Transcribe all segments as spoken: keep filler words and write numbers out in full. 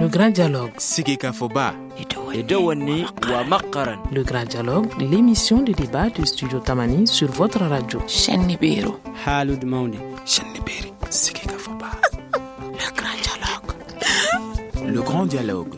grand dialogue. Sigika Foba. Edouani wa Makaran. Le grand dialogue, l'émission de débat du studio Tamani sur votre radio. Chaîne Nibero. Halud Mauni. Chaîne Niberi. Sigika Foba. Le grand dialogue. Le grand dialogue.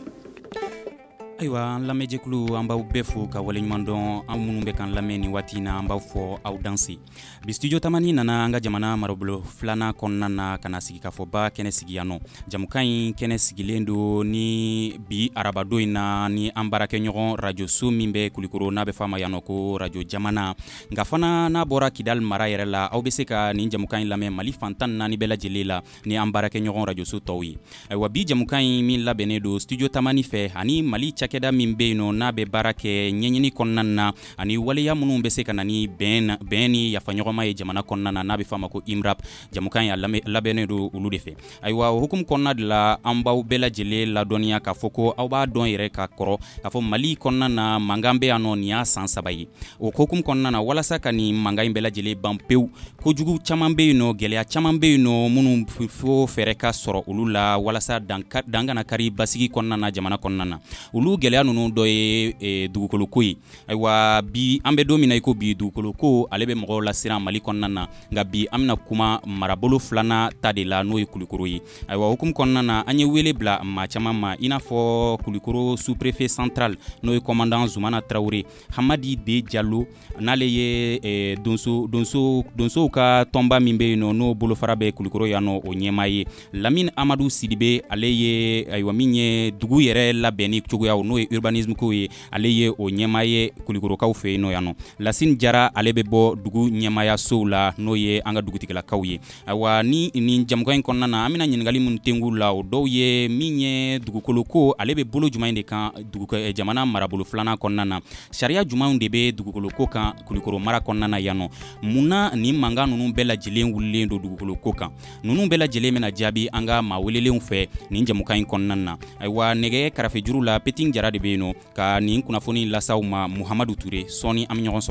Aywa an lamɛjɛkulu an b'aw bɛɛ fo ka waleɲuman dɔn an minnu bɛ kan lamɛn ni waati na an b'aw fɔ aw danse bi studio Tamani nana an ka jamana marabolo filanan kɔnɔna na ka na sigi ka fɔ ba kɛnɛ sigi yan nɔ jamukan in kɛnɛ sigilen don ni bi arabadon in na ni an baarakɛɲɔgɔn radio so min bɛ Kulikoro n'a bɛ f'a ma yan nɔ ko radio jamana nka fana n'a bɔra Kidal mara yɛrɛ la aw bɛ se ka nin jamukan in lamɛn Mali fantan naani bɛɛ lajɛlen la ni an baarakɛɲɔgɔn radio so tɔw ye aywa bi jamukan in min labɛnnen don studio Tamani fɛ ani Mali cakɛda min bɛ yen nɔ n'a bɛ baara kɛ ɲɛɲini kɔnɔna na ani waleya minnu bɛ se ka na ni bɛn bɛn ni yafaɲɔgɔnma ye jamana kɔnɔna na n'a bɛ f'a ma ko I M R A P jamukan in a labɛnnen don olu de fɛ ayiwa o hukumu kɔnɔna de la an b'aw bɛɛ lajɛlen ladɔnniya k'a fɔ ko aw b'a dɔn yɛrɛ ka kɔrɔ k'a fɔ Mali kɔnɔna na mankan bɛ yan nɔ nin y'a san saba ye o hukumu kɔnɔna na walasa ka nin mankan in bɛɛ lajɛlen ban pewu kojugu caman bɛ yen nɔ gɛlɛya caman bɛ yen nɔ minnu fo fɛɛrɛ ka sɔrɔ olu la walasa dan kana kari basigi kɔnɔna na jamana kɔnɔna na olu gɛlɛya ninnu dɔ ye e, dugukolo ko ye ayiwa bi an bɛ don min na i ko bi dugukolo ko ale bɛ mɔgɔw lasiran Mali kɔnɔna na nka bi an bɛna kuma marabolo filanan ta de la n'o ye Kulikoro ye ayiwa hukumu kɔnɔna na an ye wele bila maa caman ma i n'a fɔ Kulikoro sous-préfet central n'o ye commandant Zumana Traoré Hamadi B Diallo n'ale ye e, donso donso donsow ka tɔnba min bɛ yen nɔ n'o bolofara bɛ Kulikoro yan nɔ o ɲɛmaa ye Lamine Amadou Sidibe ale ye ayiwa min ye dugu yɛrɛ labɛnni cogoyaw n'o ye urbanisme ko ye ale ye o ɲɛmaa ye Kulikorokaw fɛ yen nɔ yan nɔ Lasine Jara ale bɛ bɔ dugu ɲɛmaaya sow la n'o ye an ka dugutigilakaw ye ayiwa ni nin jamukan in kɔnɔna na an bɛna ɲininkali minnu tengu la o dɔw ye min ye dugukolo ko ale bɛ bolo jumɛn de kan dugu jamana marabolo filanan kɔnɔna na sariya jumɛnw de bɛ dugukolo ko kan Kulikoro mara kɔnɔna na yan nɔ munna nin mankan ninnu bɛɛ lajɛlen wulilen don dugukolo ko kan ninnu bɛɛ lajɛlen bɛna jaabi an ka maa welelenw fɛ nin jamukan in kɔnɔna na ayiwa nɛgɛ karafe juru la Petin Jara de bɛ yen nɔ ka nin kunnafoni lasaw ma Muhamadu Ture sɔɔni an bɛ ɲɔgɔn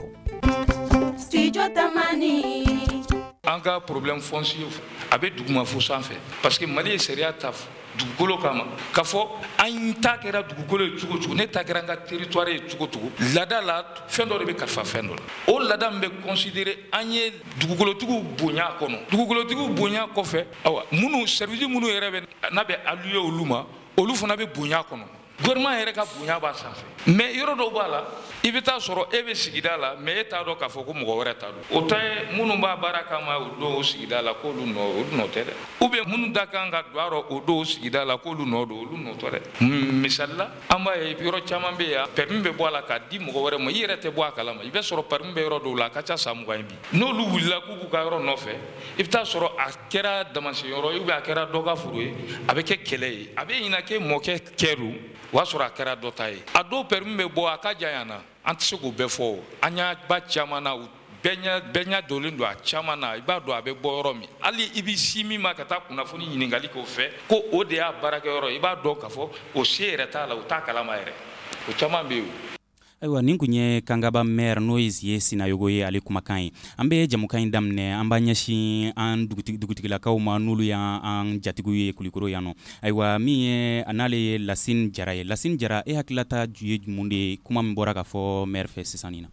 sɔrɔ Studio Tamani an ka problème foncier a bɛ duguma fo sanfɛ parce que Mali ye sariya ta dugukolo kama k'a fɔ an ta kɛra dugukolo ye cogo cogo ne ta kɛra an ka territoire ye cogo cogo laada la fɛn dɔ de bɛ kalifa fɛn dɔ la o laada min bɛ considérer an ye dugukolotigiw bonya kɔnɔ dugukolotigiw bonya kɔfɛ awa minnu service minnu yɛrɛ bɛ n'a bɛ alloué olu ma olu fana bɛ bonya kɔnɔ gouvernement yɛrɛ ka bonya b'a sanfɛ mais yɔrɔ dɔw b'a la i bɛ taa sɔrɔ e bɛ sigida la mais e t'a dɔn k'a fɔ ko mɔgɔ wɛrɛ t'a dɔn o ta ye minnu b'a baara kama o don o sigida la k'olu nɔ olu nɔ tɛ dɛ ou bien minnu da kan ka don a rɔ o don o sigida la k'olu nɔ don olu nɔ tɛ dɛ misali la an b'a ye yɔrɔ caman bɛ yan permis bɛ bɔ a la k'a di mɔgɔ wɛrɛ ma i yɛrɛ tɛ bɔ a kalama i bɛ sɔrɔ permis bɛ yɔrɔ dɔw la a ka ca san mugan ye bi n'olu wulila k'u b'u ka yɔrɔ nɔfɛ i bɛ taa sɔrɔ a kɛra damasiyɔrɔ ou bien a kɛra dɔ ka foro ye a bɛ kɛ kɛlɛ ye a bɛ ɲinan k'e mɔkɛ kɛru o y'a sɔrɔ a kɛra dɔ ta ye a dɔw permis bɛ bɔ a ka jan na an tɛ se k'o bɛɛ fɔ an y'a ba caman na bɛɛ ɲɛ dolen don a caman na i b'a dɔn a bɛ bɔ yɔrɔ min hali i bɛ si min ma ka taa kunnafoni ɲininkali k'o fɛ ko o de y'a baarakɛyɔrɔ i b'a dɔn k'a fɔ o se yɛrɛ t'a la o t'a kalama yɛrɛ o caman bɛ yen ayiwa nin kun ye Kangaba maire n'o ye Ziye Sinayogo ye ale kumakan ye an bɛ jamukan in daminɛ an b'a ɲɛsin an dugutigilakaw ma n'olu y'an jatigiw ye Kulikoro yan nɔ ayiwa min ye n'ale ye Lasine Jara ye Lasine Jara e hakilata ye mun de ye kuma min bɔra ka fɔ maire fɛ sisan nin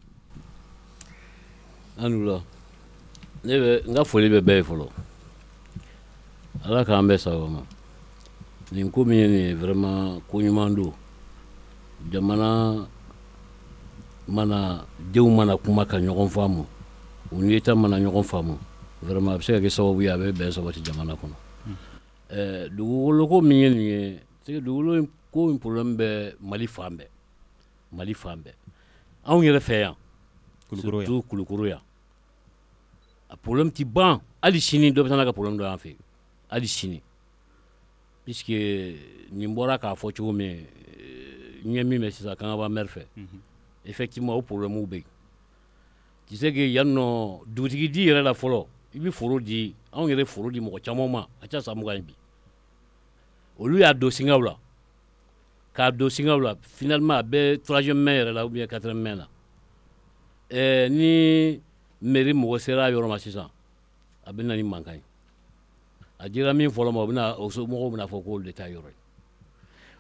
na anula ne bɛ n ka foli bɛ bɛɛ ye fɔlɔ Ala k'an bɛɛ sago ma nin ko min ye nin ye vraiment ko ɲuman don jamana mana denw mana kuma ka ɲɔgɔn faamu u ni État mana ɲɔgɔn faamu vraiment a bɛ se ka kɛ sababu ye a bɛ bɛn sabati jamana kɔnɔ ɛɛ dugukolo ko min ye nin ye c'est que dugukolo ko in problème bɛ Mali fan bɛɛ Mali fan bɛɛ anw yɛrɛ fɛ yan surtout Kulikoro yan a problème ti ban hali sini dɔ bɛ taa ka problème dɔ y'an fɛ hali sini puisque nin bɔra k'a fɔ cogo min n ye min mɛn sisan Kangaba maire fɛ effectivement o problème bɛ yen tu sais que yan nɔ dugutigi di yɛrɛ la fɔlɔ i bɛ foro di anw yɛrɛ foro di mɔgɔ caman ma a ca san mugan ye bi olu y'a don singaw la k'a don singaw la finalement a bɛ troisième main yɛrɛ la ou bien quatrième main la ɛɛ ni mairie mɔgɔ sera a yɔrɔ ma sisan a bɛ na ni mankan ye a dira min fɔlɔ ma o bɛna o somɔgɔw bɛna fɔ k'olu de ta yɔrɔ ye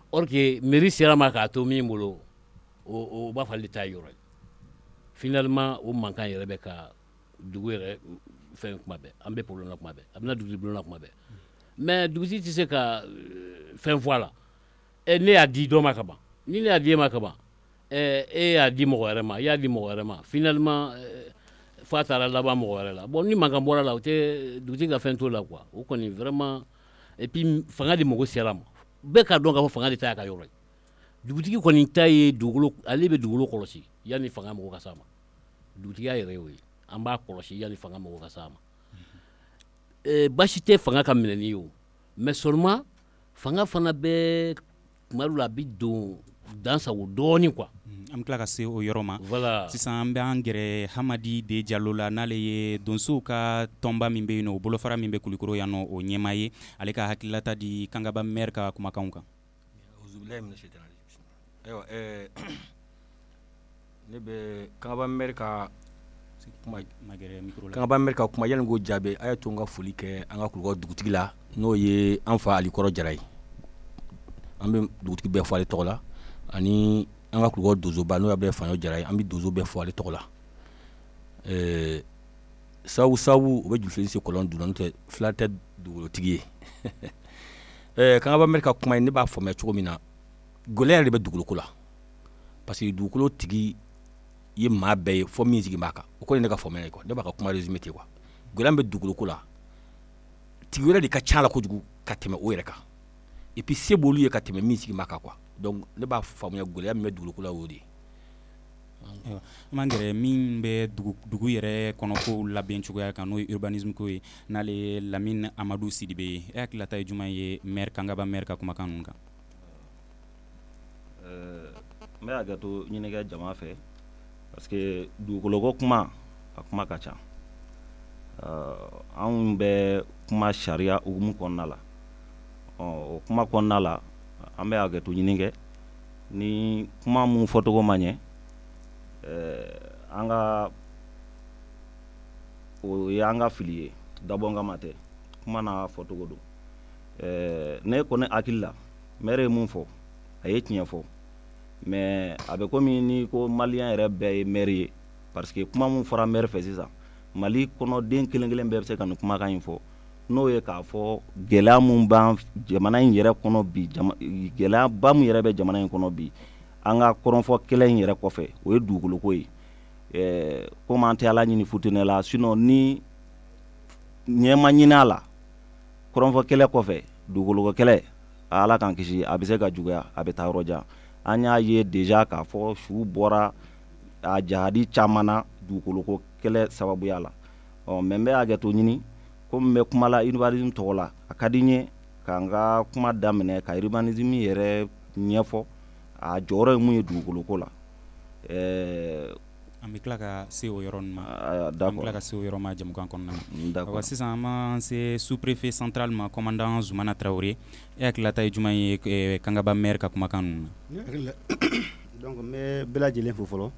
or que mairie sera ma ka to min bolo o o ba fali ta yoro finalement o mankan yɛrɛ bɛ ka dugu yɛrɛ fɛn kuma bɛɛ an bɛ problème na kuma bɛɛ a bɛna dugu bulon na kuma bɛɛ mais dugutigi tɛ se ka fɛn fɔ a la ɛ ne y'a di dɔ ma ka ban ni ne y'a di e ma ka ban ɛ e y'a di mɔgɔ wɛrɛ ma i y'a di mɔgɔ wɛrɛ ma finalement f'a taara laban mɔgɔ wɛrɛ la bon ni mankan bɔra la o tɛ dugutigi ka fɛn t'o la quoi o kɔni vraiment et puis fanga de mago sera ma bɛɛ ka dɔn k'a fɔ fanga de ta y'a ka yɔrɔ ye dugutigi kɔni ta ye dugukolo ale bɛ dugukolo kɔlɔsi yanni fanga mago ka s'a ma dugutigiya yɛrɛ y'o ye an b'a kɔlɔsi yanni fanga mago ka s'a ma basi tɛ fanga ka minɛni ye o mais seulement fanga fana bɛ tuma dɔw la a bɛ don dansago dɔɔnin quoi an bɛ tila ka se o yɔrɔ ma voilà sisan an bɛ an gɛrɛ Hamadi de Jalo la n'ale ye donsow ka tɔnba min bɛ yen nɔ o bolofara min bɛ Kulikoro yan nɔ o ɲɛmaa ye ale ka hakililata di Kangaba maire ka kumakanw kan. Ayiwa ɛɛ ne bɛ Kangaba maire ka kuma Kangaba maire ka kuma yanni k'o jaabi a ye to n ka foli kɛ an ka Kulikoro dugutigi la n'o ye an fa Alikɔrɔ Jara ye an bɛ dugutigi bɛɛ fɔ ale tɔgɔ la ani an ka Kulikoro donsoba n'o ye Faɲɔ Jara ye an bɛ donso bɛɛ fɔ ale tɔgɔ la ɛɛ sabu sabu u bɛ jurufili se kɔlɔn dunna n'o tɛ fila tɛ dugukolotigi ye ɛɛ Kangaba maire ka kuma ye ne b'a faamuya cogo min na gɛlɛya yɛrɛ de bɛ dugukoloko la parce que dugukolo tigi ye maa bɛɛ ye fɔ min sigi b'a kan o kɔni ne ka faamuya ye quoi ne b'a ka kuma résumé ten quoi gɛlɛya bɛ dugukoloko la tigi wɛrɛ de ka ca la kojugu ka tɛmɛ o yɛrɛ kan et puis se b'olu ye ka tɛmɛ min sigi b'a kan quoi donc ne b'a faamuya gɛlɛya min bɛ dugukoloko la o de ye. an b'an gɛrɛ min bɛ dugu dugu yɛrɛ kɔnɔkow labɛn cogoya kan n'o ye urbanisme ko ye n'ale ye Lamine Amadou Sidibe ye e hakililata ye jumɛn ye maire Kangaba maire ka kumakan ninnu kan. n bɛ hakɛto ɲini kɛ jama fɛ parce que dugukoloko kuma a kuma ka ca anw bɛ kuma sariya hukumu kɔnɔna la o kuma kɔnɔna la an bɛ hakɛto ɲini kɛ ni kuma mun fɔcogo ma ɲɛ an ka o ye an ka fili ye dabɔ kama tɛ kuma n'a fɔcogo don ne kɔni hakili la maire ye mun fɔ a ye tiɲɛ fɔ mais a bɛ komi ni ko malien yɛrɛ bɛɛ ye maire ye parce que kuma mun fɔra maire fɛ sisan Mali kɔnɔ den kelen kelen bɛɛ bɛ se ka nin kumakan in fɔ n'o ye k'a fɔ gɛlɛya mun b'an jamana in yɛrɛ kɔnɔ bi gɛlɛyaba mun yɛrɛ bɛ jamana in kɔnɔ bi an ka kɔrɔnfɔ kɛlɛ in yɛrɛ kɔfɛ o ye dugukoloko ye ɛɛ komi an tɛ Ala ɲini futinɛ la sinon ni ɲɛ ma ɲini a la kɔrɔnfɔ kɛlɛ kɔfɛ dugukoloko kɛlɛ Ala k'an kisi a bɛ se ka juguya a bɛ taa yɔrɔ jan an y'a ye déjà k'a fɔ su bɔra a jahadi caman na dugukoloko kɛlɛ sababuya la ɔ mais n bɛ hakɛto ɲini komi n bɛ kuma la urbanisme tɔgɔ la a ka di n ye ka n ka kuma daminɛ ka urbanisme yɛrɛ ɲɛfɔ a jɔyɔrɔ ye mun ye dugukoloko la ɛɛ an bɛ tila ka se o yɔrɔ ninnu ma an bɛ tila ka se o yɔrɔ ma jamukan kɔnɔna na wa sisan an b'an se sous-préfet central ma commandant Zumana Traoré e hakililata ye jumɛn ye Kangaba maire ka kumakan ninnu na. donc n bɛ bɛɛ lajɛlen fo fɔlɔ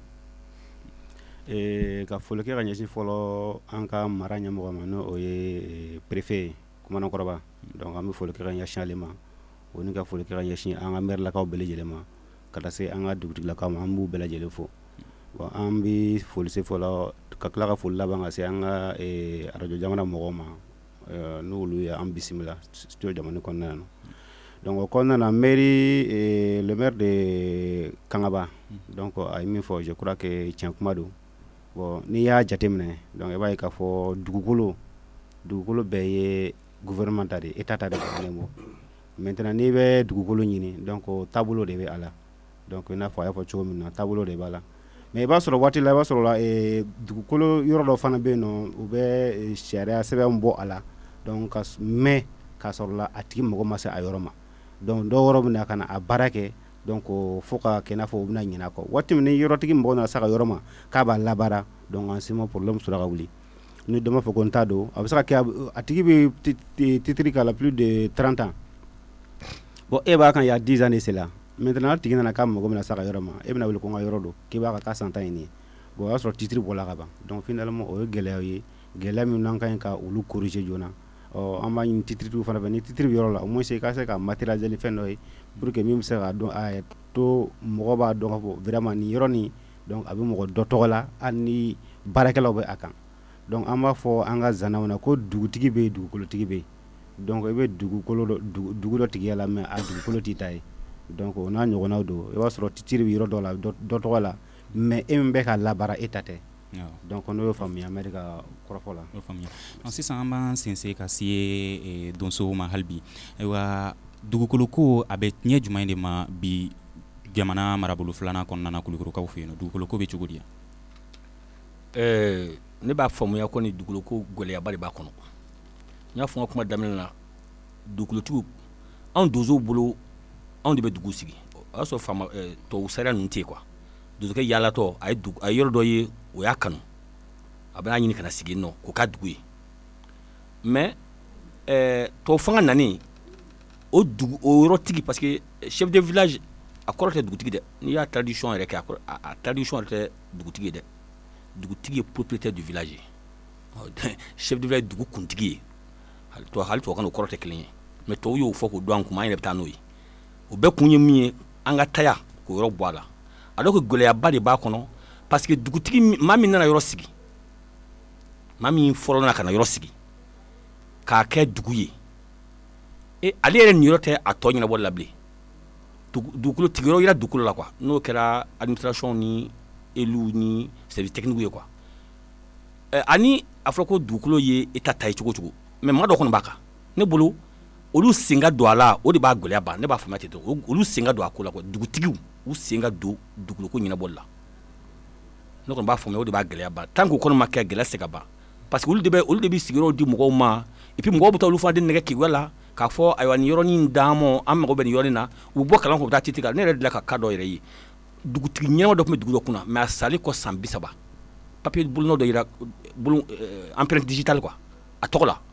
ka foli kɛ ka ɲɛsin fɔlɔ an ka mara ɲɛmɔgɔ ma n'o ye préfet ye commandant Kɔrɔba donc an bɛ foli kɛ ka ɲɛsin ale ma o ni ka foli kɛ ka ɲɛsin an ka maire lakaw bɛɛ lajɛlen ma ka taa se an ka dugutigilakaw ma an b'u bɛɛ lajɛlen fo bon an bɛ foli se fɔlɔ ka tila ka foli laban ka se an ka arajo jamana mɔgɔw ma n'olu ye an bisimila studio jamana kɔnɔna yan donc o kɔnɔna na mairie le maire de Kangaba donc a ye min fɔ je crois que tiɲɛ kuma don bon n'i y'a jateminɛ donc i b'a ye k'a fɔ dugukolo dugukolo bɛɛ ye gouvernement ta de ye état ta de falen bɔ maintenant n'i bɛ dugukolo ɲini donc taabolo de bɛ a la donc i n'a fɔ a y'a fɔ cogo min na taabolo de b'a la mais i b'a sɔrɔ waati la i b'a sɔrɔ la dugukolo yɔrɔ dɔ fana bɛ yen nɔ u bɛ sariya sɛbɛn bɔ a la donc ka mɛn k'a sɔrɔ la a tigi mago ma se a yɔrɔ ma donc dɔw yɔrɔ bɛ na ka na a baara kɛ donc fo ka kɛ i n'a fɔ u bɛna ɲinɛ a kɔ waati min ni yɔrɔtigi mɔgɔ nana se a ka yɔrɔ ma k'a b'a labaara donc en ce moment problème sɔrɔ ka wuli ni dɔ b'a fɔ ko n t'a don a bɛ se ka kɛ a tigi bɛ titre k'a la plus de trente ans bon e b'a kan il y a dix ans de cela maintenant tigi nana k'a mago bɛna se a ka yɔrɔ ma e bɛna wele ko n ka yɔrɔ don k'i b'a ka taa san tan ɲini bon o y'a sɔrɔ titre bɔra ka ban donc finalement o ye gɛlɛya ye gɛlɛya min n'an ka ɲi ka olu corriger joona ɔ an b'a ɲini titre fana fɛ ni titre bɛ yɔrɔ la au moins i ka se ka matérialiser fɛn dɔ ye pour que min bɛ se k'a dɔn a yɛrɛ to mɔgɔ b'a dɔn ka fɔ vraiment nin yɔrɔ nin donc a bɛ mɔgɔ dɔ tɔgɔ la hali ni baarakɛlaw bɛ a kan donc an b'a fɔ an ka zanaw na ko dugutigi bɛ yen dugukolotigi bɛ yen donc i bɛ dugukolo dɔ dugu dɔ tigiya la mais a dugukolo t'i ta ye donc o n'a ɲɔgɔnnaw don i b'a sɔrɔ titre bɛ yɔrɔ dɔ la dɔ tɔgɔ la mais e min bɛ ka labaara e ta tɛ donc n'o y'o faamuya n bɛ ka kɔrɔfɔ la. o faamuya sisan an b'an sinsin ka se donsow ma hali bi ayiwa dugukolo ko a bɛ ɲɛ jumɛn de ma bi jamana marabolo filanan kɔnɔna na Kulukorokaw fɛ yen nɔ dugukolo ko bɛ cogo di yan. ɛɛ ne b'a faamuya ko ni dugukolo ko gɛlɛyaba de b'a kɔnɔ n y'a fɔ n ka kuma daminɛ na dugukolotigiw anw donsow bolo anw de bɛ dugu sigi o y'a sɔrɔ faama ɛɛ tubabu sariya ninnu tɛ yen quoi donsokɛ yaalatɔ a ye dugu a ye yɔrɔ dɔ ye o y'a kanu a bɛna ɲini kana sigi yen nɔ k'o k'a dugu ye mais ɛɛ tubabu fanga nani o dugu o yɔrɔ tigi parce que chef de village a kɔrɔ tɛ dugutigi dɛ n'i y'a tradition yɛrɛ kɛ a kɔrɔ a tradition yɛrɛ tɛ dugutigi ye dɛ dugutigi ye propriétaire du village chef de village dugu kuntigi ye hali tubabu kan o kɔrɔ tɛ kelen ye mais tubabu y'o fɔ k'o dɔn an kun an yɛrɛ bɛ taa n'o ye o bɛɛ kun ye min ye an ka taya k'o yɔrɔ bɔ a la alors que gɛlɛyaba de b'a kɔnɔ parce que dugutigi maa min nana yɔrɔ sigi maa min fɔlɔ nana ka na yɔrɔ sigi k'a kɛ dugu ye e ale yɛrɛ nin yɔrɔ tɛ a tɔ ɲɛnabɔ la bilen dugukolo tigi yɔrɔ yira dugukolo la quoi n'o kɛra administration ni élu ni service technique ye quoi ɛ ani a fɔra ko dugukolo ye état ta ye cogo cogo mais maa dɔ kɔni b'a kan ne bolo olu sen ka don a la o de b'a gɛlɛya ban ne b'a faamuya ten dɔrɔn olu sen ka don a ko la quoi dugutigiw u sen ka don dugukolo ko ɲɛnabɔli la ne kɔni b'a faamuya o de b'a gɛlɛya ban tant que o kɔni ma kɛ gɛlɛya se ka ban parce que olu de bɛ olu de bɛ sigiyɔrɔ di mɔgɔw ma et puis mɔgɔw bɛ taa olu fana de nɛgɛ kibaruya la k'a fɔ ayiwa nin yɔrɔnin d'an ma an mago bɛ nin yɔrɔnin na u bɛ bɔ kalan kɔ u bɛ taa titre kan ne yɛrɛ delila ka cas dɔ yɛrɛ ye dugutigi ɲɛnama dɔ tun bɛ dugu dɔ kunna mais a salen kɔ san bi saba papier bolonɔ dɔ yira bolon empreinte digitale quoi a tɔgɔ la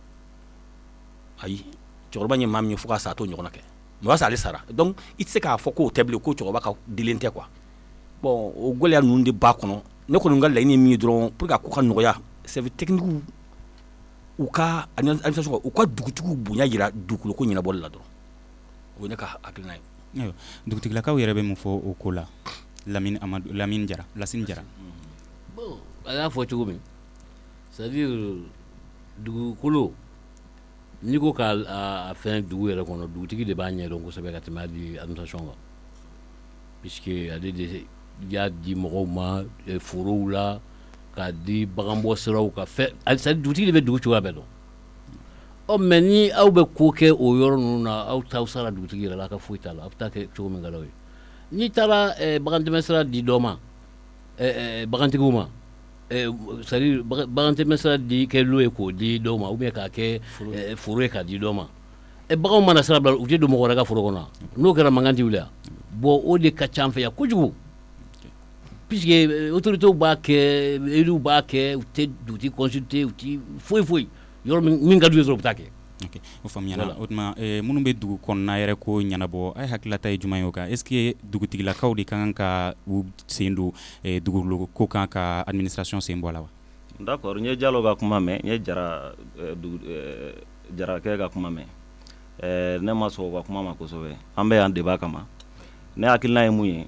ayi cɛkɔrɔba ye maa min ye fo k'a sa a t'o ɲɔgɔnna kɛ mais o y'a sɔrɔ ale sara donc i tɛ se k'a fɔ k'o tɛ bilen ko cɛkɔrɔba ka dilen tɛ quoi bon o gɛlɛya ninnu de b'a kɔnɔ ne kɔni ka laɲini ye min ye dɔrɔn pour que a ko ka nɔgɔya service technique u ka administration u ka dugutigiw bonya yira dugukolo ko ɲɛnabɔli la dɔrɔn o ye ne ka hakilina ye. ayiwa dugutigilakaw yɛrɛ bɛ mun fɔ o ko la Lamine Amadu Lamine Jara Lasine Jara. bon a y'a fɔ cogo min c'est à dire dugukolo n'i ko k'a fɛn dugu yɛrɛ kɔnɔ dugutigi de b'a ɲɛdɔn kosɛbɛ ka tɛmɛ hali administration kan puisque ale de y'a di mɔgɔw ma forow la k'a di baganbɔ siraw ka fɛn c'est à dire dugutigi de bɛ dugu cogoya bɛɛ dɔn ɔ mais ni aw bɛ ko kɛ o yɔrɔ ninnu na aw t'aw sara dugutigi yɛrɛ la a ka foyi t'a la aw bɛ taa kɛ cogo min ka d'aw ye n'i taara bagantɛmɛ sira di dɔ ma bagantigiw ma c'est à dire bagantɛmɛ sira di kɛ lo ye k'o di dɔw ma ou bien k'a kɛ foro ye k'a di dɔ ma baganw mana sira bila u tɛ don mɔgɔ wɛrɛ ka foro kɔnɔ n'o kɛra mankan tɛ wuli yan bon o de ka ca an fɛ yan kojugu puisque autorités b'a kɛ élus b'a kɛ u tɛ dugutigi consulter u tɛ foyi foyi yɔrɔ min ka d'u ye dɔrɔn u bɛ taa kɛ. ok o faamuyala o tuma minnu bɛ dugu kɔnɔna yɛrɛ ko ɲɛnabɔ a ye hakilata ye jumɛn ye o kan est ce que dugutigilakaw de ka kan ka u sen don dugukolo ko kan ka administration sen bɔ a la wa. d'accord n ye Jalo ka kuma mɛn n ye Jara Jarakɛ ka kuma mɛn ne ma sɔn o ka kuma ma kosɛbɛ an bɛ yan débat kama ne hakilina ye mun ye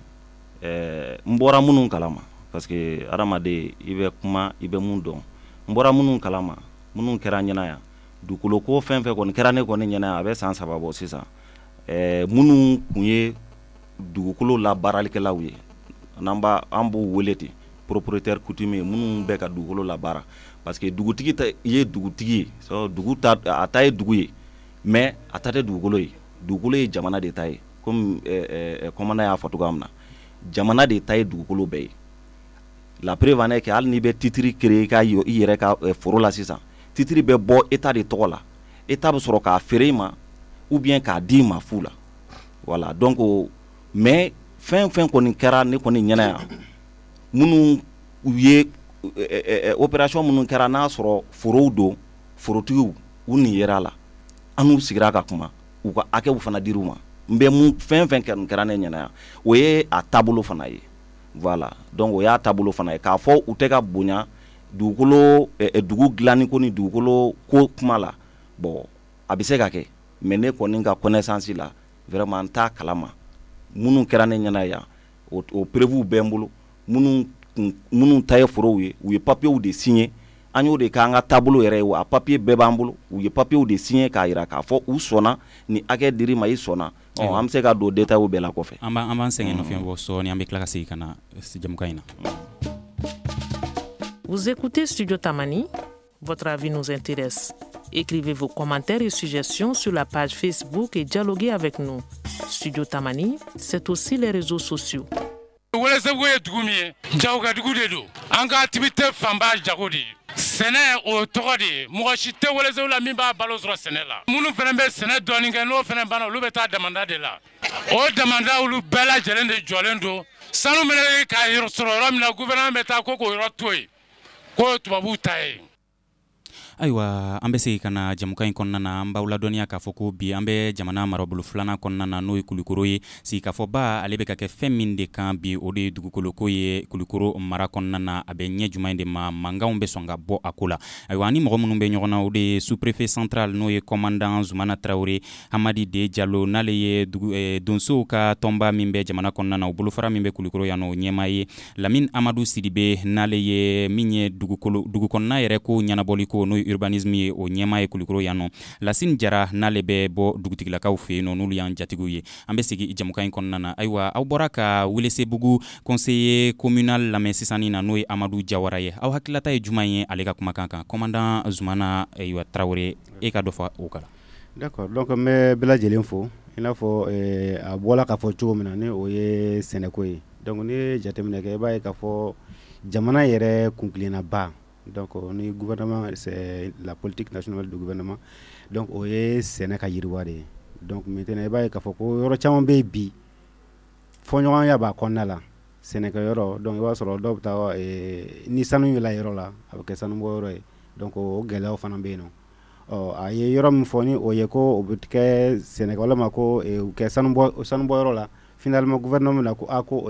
n bɔra minnu kalama parce que adamaden i bɛ kuma i bɛ mun dɔn n bɔra minnu kalama minnu kɛra ɲɛna yan dugukolo ko fɛn fɛn kɔni kɛra ne kɔni ɲɛna yan a bɛ san saba bɔ sisan minnu kun ye dugukolo labaaralikɛlaw ye n'an b'a an b'u wele ten propriétaire coutumier minnu bɛ ka dugukolo labaara parce que dugutigi ta ye dugutigi ye dugu ta a ta ye dugu ye mais a ta tɛ dugukolo ye dugukolo ye jamana de ta ye comme commandant y'a fɔ cogoya min na jamana de ta ye dugukolo bɛɛ ye la preuve en est que hali n'i bɛ titre créer ka i yɛrɛ ka foro la sisan titre bɛ bɔ état de tɔgɔ la état bɛ sɔrɔ k'a feere i ma ou bien k'a di ma fu la voilà donc mais fɛn fɛn kɔni kɛra ne kɔni ɲɛna yan minnu u ye opération minnu kɛra n'a sɔrɔ forow don forotigiw u nin yera la an n'u sigira ka kuma u ka hakɛw fana dir'u ma n bɛ mun fɛn fɛn kɛra ne ɲɛna yan o ye a taabolo fana ye voilà donc o y'a taabolo fana ye k'a fɔ u tɛ ka bonya dugukolo dugu dilanni ko ni dugukolo ko kuma la bon a bɛ se ka kɛ mais ne kɔni ka connaissance la vraiment n t'a kalama minnu kɛra ne ɲɛna yan o, o prévu bɛ n bolo minnu minnu ta ye forow ye u ye papiers de signé an y'o de k'an ka taabolo yɛrɛ ye wa a papier bɛɛ b'an bolo u ye papiers de signé k'a jira k'a fɔ u sɔnna ni hakɛ dir'i ma i sɔnna ɔ an bɛ se ka don détails bɛɛ la kɔfɛ. an b'an sɛgɛn nɔfɛ bɔ sɔɔni an bɛ tila ka segin ka na jamukan in na. Vous écoutez Studio Tamani, votre avis nous intéresse. Écrivez vos commentaires et suggestions sur la page Facebook et dialoguez avec nous. Studio Tamani, c'est aussi les réseaux sociaux. Welesebugu ye dugu min ye jagoka dugu de don an ka activité fanba jago de sɛnɛ o tɔgɔ de ye mɔgɔ si tɛ Welesebugu la min b'a balo sɔrɔ sɛnɛ la minnu fana bɛ sɛnɛ dɔɔni kɛ n'o fana banna olu bɛ taa damanda de la o damanda olu bɛɛ lajɛlen de jɔlen don sanu minɛ k'a yɔrɔ sɔrɔ yɔrɔ min na gouvernement bɛ taa ko k'o yɔrɔ to yen ko tubabuw ta ye. Ayiwa an bɛ segin ka na jamukan in kɔnɔna na an b'aw ladɔnniya k'a fɔ ko bi an bɛ jamana marabolo filanan kɔnɔna na n'o ye Kulikoro ye sigikafɔba ale bɛ ka kɛ fɛn min de kan bi o de ye dugukoloko ye Kulikoro mara kɔnɔna na a bɛ ɲɛ jumɛn de ma mankanw bɛ sɔn ka bɔ a ko la ayiwa ani mɔgɔ minnu bɛ ɲɔgɔn na o de ye sous-préfet central n'o ye commandant Zumana Traoré Hamadi De Diallo n'ale ye dugu eh, donsow ka tɔnba min bɛ jamana kɔnɔna na o bolofara min bɛ Kulikoro yan o ɲɛmaa ye Lamine Amadou Sidibe n'ale ye min ye dugukolo dugukɔnɔna yɛrɛ ko ɲɛnabɔli ko n'o ye urbanisme ye o ɲɛmaa ye Kulikoro yan nɔ Lasine Jara n'ale bɛ bɔ dugutigilakaw fɛ yen nɔ n'olu y'an jatigiw ye an bɛ segin jamukan in kɔnɔna na ayiwa aw bɔra ka Welesebugu conseiller communal lamɛn sisan na n'o ye Amadou Jawara ye aw hakilata ye jumɛn ye ale ka kumakan kan commandant Zumana ayiwa Traoré e ka dɔ fɔ o kan. D'accord, donc n bɛ bɛɛ lajɛlen fo i n'a fɔ a bɔla k'a fɔ cogo min na ni o ye sɛnɛko ye donc ni ye jateminɛ kɛ i b'a ye k'a fɔ jamana yɛrɛ kuntilennaba donc ni gouvernement c'est la politique nationale du gouvernement donc o ye sɛnɛ ka yiriwa de ye donc maintenant i b'a ye k'a fɔ ko yɔrɔ caman bɛ yen bi fɔɲɔgɔnya b'a kɔnɔna la sɛnɛkɛyɔrɔ donc i b'a sɔrɔ dɔw bɛ taa ni sanu yɛlɛ yɔrɔ la a bɛ kɛ sanubɔyɔrɔ ye donc o gɛlɛyaw fana bɛ yen nɔ ɔ a ye yɔrɔ min fɔ ni o ye ko o bɛ kɛ sɛnɛkɛlaw ma ko u kɛ sanubɔ sanubɔyɔrɔ la finalement gouvernement na ko a ko o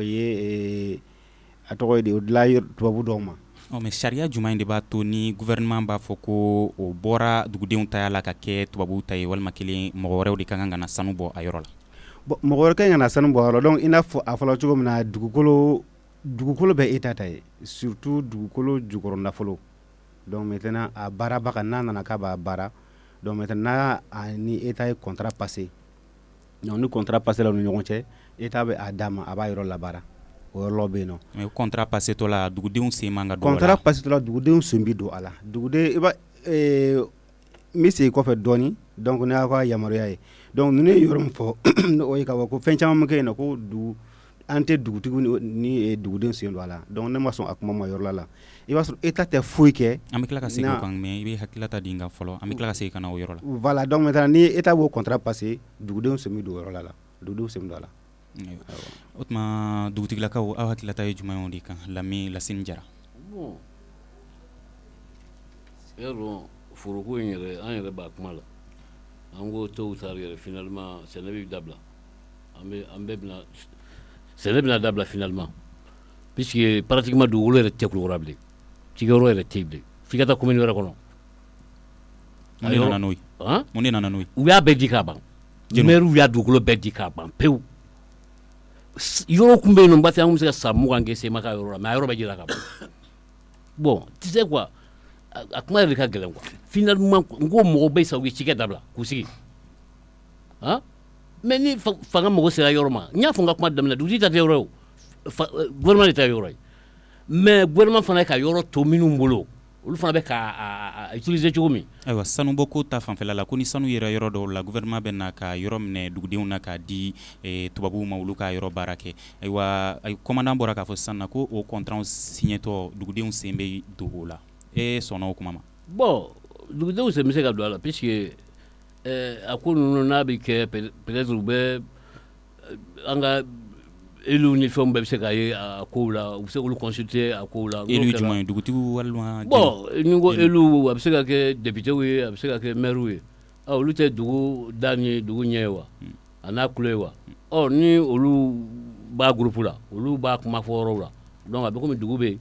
ye a tɔgɔ ye de o dilan tubabu dɔw ma. Oh, mais sariya jumɛn de b'a to ni gouvernement b'a fɔ ko o bɔra dugudenw ta la ka kɛ tubabuw ta ye walima kelen mɔgɔ wɛrɛw de ka kan ka na sanu bɔ a yɔrɔ la. Bon mɔgɔ wɛrɛ ka kan ka na sanu bɔ a yɔrɔ la donc i n'a fɔ a fɔla cogo min na dugukolo dugukolo bɛ État ta ye surtout dugukolo jukɔrɔ nafolo donc maintenant a baarabaga n'a nana k'a b'a baara donc maintenant a ni État ye contrat passé donc ni contrat passé la u ni ɲɔgɔn cɛ État bɛ a d'a ma a b'a yɔrɔ labaara. O yɔrɔ bɛ yen nɔ. Mais contrat passé to la dugudenw sen man ka don a la. Contrat passé to la dugudenw sen bi don a la. Duguden i b'a ee n bɛ segin kɔfɛ dɔɔni donc ne y'a ka yamaruya ye donc ninnu ye yɔrɔ min fɔ o ye k'a fɔ ko fɛn caman bɛ kɛ yen nɔ ko dugu an tɛ dugutigiw ni dugudenw sen don a la donc ne ma sɔn a kuma ma yɔrɔ la i b'a sɔrɔ État tɛ foyi kɛ. An bɛ tila ka segin o kan mais i bɛ hakilata di n kan fɔlɔ an bɛ tila ka segin ka na o yɔrɔ la. Voilà donc maintenant ni État b'o contrat passé dugudenw sen bi don o yɔrɔ la dugudenw sen bi don a la. O tuma dugutigilakaw aw hakilata ye jumɛn ye o de kan Lamine Lasine Jara. Bon yɔrɔ foroko in yɛrɛ an yɛrɛ b'a kuma la an ko tôt ou tard yɛrɛ finalement sɛnɛ bɛ dabila an bɛ an bɛɛ bɛna sɛnɛ bɛna dabila finalement puisque pratiquement dugukolo yɛrɛ tɛ Kulikoro bilen cikɛyɔrɔ yɛrɛ tɛ yen bilen f'i ka taa commune wɛrɛ kɔnɔ. Mun de nana n'o ye mun de nana n'o ye u y'a bɛɛ di k'a ban maire y'a dugukolo bɛɛ di k'a ban pewu yɔrɔ kun bɛ yen nɔ n b'a fɛ an bɛ se ka san mugan kɛ Sema ka yɔrɔ la mais a yɔrɔ bɛɛ jira ka ban bon tu sais quoi a kuma yɛrɛ de ka gɛlɛn quoi finalement n ko mɔgɔw bɛ sa u ye cikɛ dabila k'u sigi han mais ni fanga mɔgɔ sera yɔrɔ ma n y'a fɔ n ka kuma daminɛ dugutigi ta tɛ yɔrɔ ye o gouvernement de ta yɔrɔ ye mais gouvernement fana ye ka yɔrɔ to minnu bolo olu fana bɛ ka utiliser cogo min. Ayiwa sanubɔko ta fanfɛla la ko ni sanu yɛrɛ yɔrɔ dɔw la gouvernement bɛ na ka yɔrɔ minɛ dugudenw na k'a di tubabuw ma olu ka yɔrɔ baara kɛ ayiwa commandant bɔra k'a fɔ sisan na ko o contrat signetɔ dugudenw sen bɛ don o la e sɔnna o kuma ma. Bon dugudenw sen bɛ se ka don a la puisque a ko ninnu n'a bɛ kɛ peut-être u bɛ an ka élu ni fɛnw bɛɛ bɛ se k'a ye a kow la u bɛ se k'olu consulter a kow la. Élu jumɛn ye dugutigiw walima. Bon ni n ko élu a bɛ se ka kɛ députéw ye a bɛ se ka kɛ maires ye olu tɛ dugu da ni dugu ɲɛ ye wa a n'a kulo ye wa ɔ ni olu b'a groupe la olu b'a kuma fɔ yɔrɔw la donc a bɛ komi dugu bɛ yen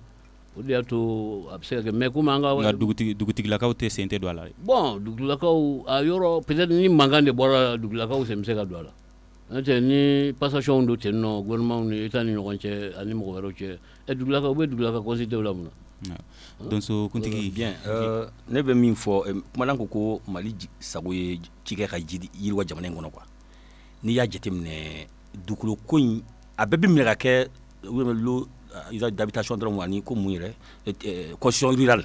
o de y'a to a bɛ se ka kɛ mais komi an ka nka dugutigi dugutigilakaw tɛ sen tɛ don a la. bon dugutigilakaw a yɔrɔ peut-être ni mankan de bɔra dugutigilakaw sen bɛ se ka don a la n'o tɛ ni passation do ten nɔ gouvernement ni État ni ɲɔgɔn cɛ ani mɔgɔ wɛrɛw cɛ ɛ dugulakaw u bɛ dugulaka consulter la mun na. Donso kuntigi bien euh ne bɛ min fɔ kumalan ko ko Mali sago ye cikɛ ka yiriwa jamana in kɔnɔ quoi n'i y'a jateminɛ dugukolo ko in a bɛɛ bɛ minɛ ka kɛ lo d'habitation dɔrɔn ani ko mun yɛrɛ construction rurale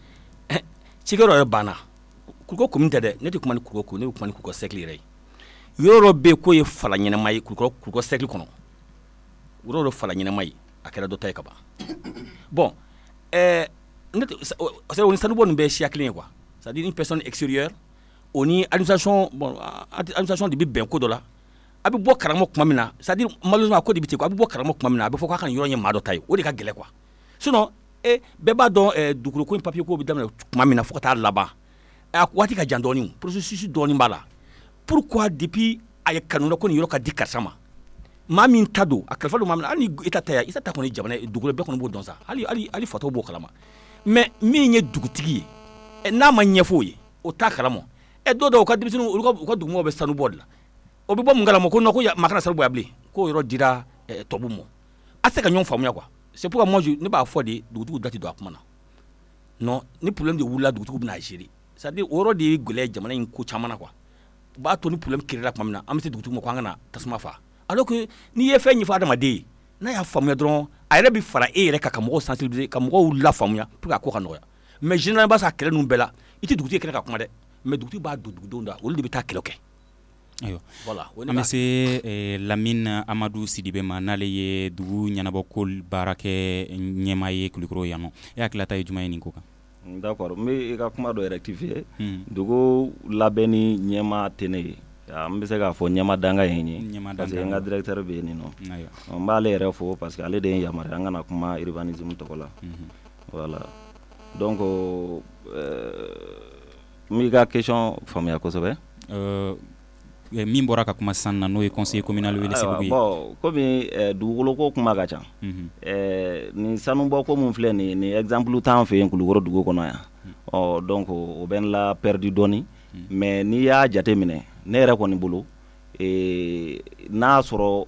cikɛyɔrɔ yɛrɛ banna Kulukoro commune tɛ dɛ ne tɛ kuma ni Kulukoro ko ne bɛ kuma ni Kulukoro cercle yɛrɛ ye yɔrɔ bɛ yen ko ye fala ɲɛnama ye Kulukoro Kulukoro cercle kɔnɔ yɔrɔ dɔ fala ɲɛnama ye a kɛra dɔ ta ye ka ban bon euh ne c'est on sanubo nin bɛ siya kelen ye quoi c'est-à-dire une personne extérieure o ni administration bon administration de bi bɛn ko dɔ la a bɛ bɔ karamɔgɔ kuma min na c'est-à-dire malheureusement ko de bi ten quoi a bɛ bɔ karamɔgɔ kuma min na a bɛ fɔ k'a ka nin yɔrɔ ɲɛ maa dɔ ta ye o de ka gɛlɛn quoi sinon e bɛɛ b'a dɔn dugukolo ko in papier ko bɛ daminɛ kuma min na fo ka taa laban a waati ka jan dɔɔnin processus dɔɔnin b'a la pourquoi depuis a ye kanu la ko nin yɔrɔ ka di karisa ma maa min ta don a kalifa don maa min na hali ni État ta ya État ta kɔni jamana dugukolo bɛɛ kɔni b'o dɔn sa hali hali hali fataw b'o kalama mais min ye dugutigi ye n'a ma ɲɛfɔ ye o t'a kalama ɛ dɔw dɔw u ka denmisɛnninw u ka dugumɔgɔw bɛ sanu bɔ de la o bɛ bɔ mun kalama ko non ko maa kana sanu bɔ yan bilen k'o yɔrɔ dira tɔbu ma a tɛ se ka ɲɔgɔn faamuya quoi c'est pourquoi moi ne b'a fɔ de dugutigiw da tɛ don a kuma na non ni problème de wulila dugutigiw bɛna a gérer c'est-à-dire o yɔrɔ de ye gɛlɛya jamana in ko caman na quoi u b'a to ni problème créera tuma min na an bɛ se dugutigiw ma ko an kana tasuma fa alors que n'i ye fɛn ɲɛfɔ adamaden ye n'a y'a faamuya dɔrɔn a yɛrɛ bɛ fara e yɛrɛ kan ka mɔgɔw sensibiliser ka mɔgɔw la faamuya pour que a ko ka nɔgɔya mais généralement b'a sɔrɔ a kɛlɛ ninnu bɛɛ la i tɛ dugutigi kɛlɛ ka kuma dɛ mais dugutigi b'a don dugudenw da olu de bɛ taa kɛlɛ kɛ. Ayiwa voilà an bɛ se Lamine Amadu Sidibe ma n'ale ye dugu ɲɛnabɔ ko baara kɛ ɲɛmaa ye Kulukoro yan nɔ e hakilita ye jumɛn ye nin ko kan. D'accord n bɛ i ka kuma dɔ rectifier dugu labɛnni ɲɛmaa tɛ ne ye n bɛ se k'a fɔ ɲɛmaa danga ye n ye parce que n ka directeur bɛ yen nin nɔ n b'ale yɛrɛ fo parce que ale de ye yamaruya an kana kuma urbanisme tɔgɔ la voilà donc n b'i ka question faamuya kosɛbɛ. min bɔra ka kuma sisan na n'o ye conseiller communal wele Sebugu ye. bon komi dugukolo ko kuma ka ca nin sanubɔ ko min filɛ nin ni exemple t'an fɛ yen Kulukoro dugu kɔnɔ yan ɔ donc o bɛ n la perdu dɔɔni mais n'i y'a jate minɛ ne yɛrɛ kɔni bolo n'a sɔrɔ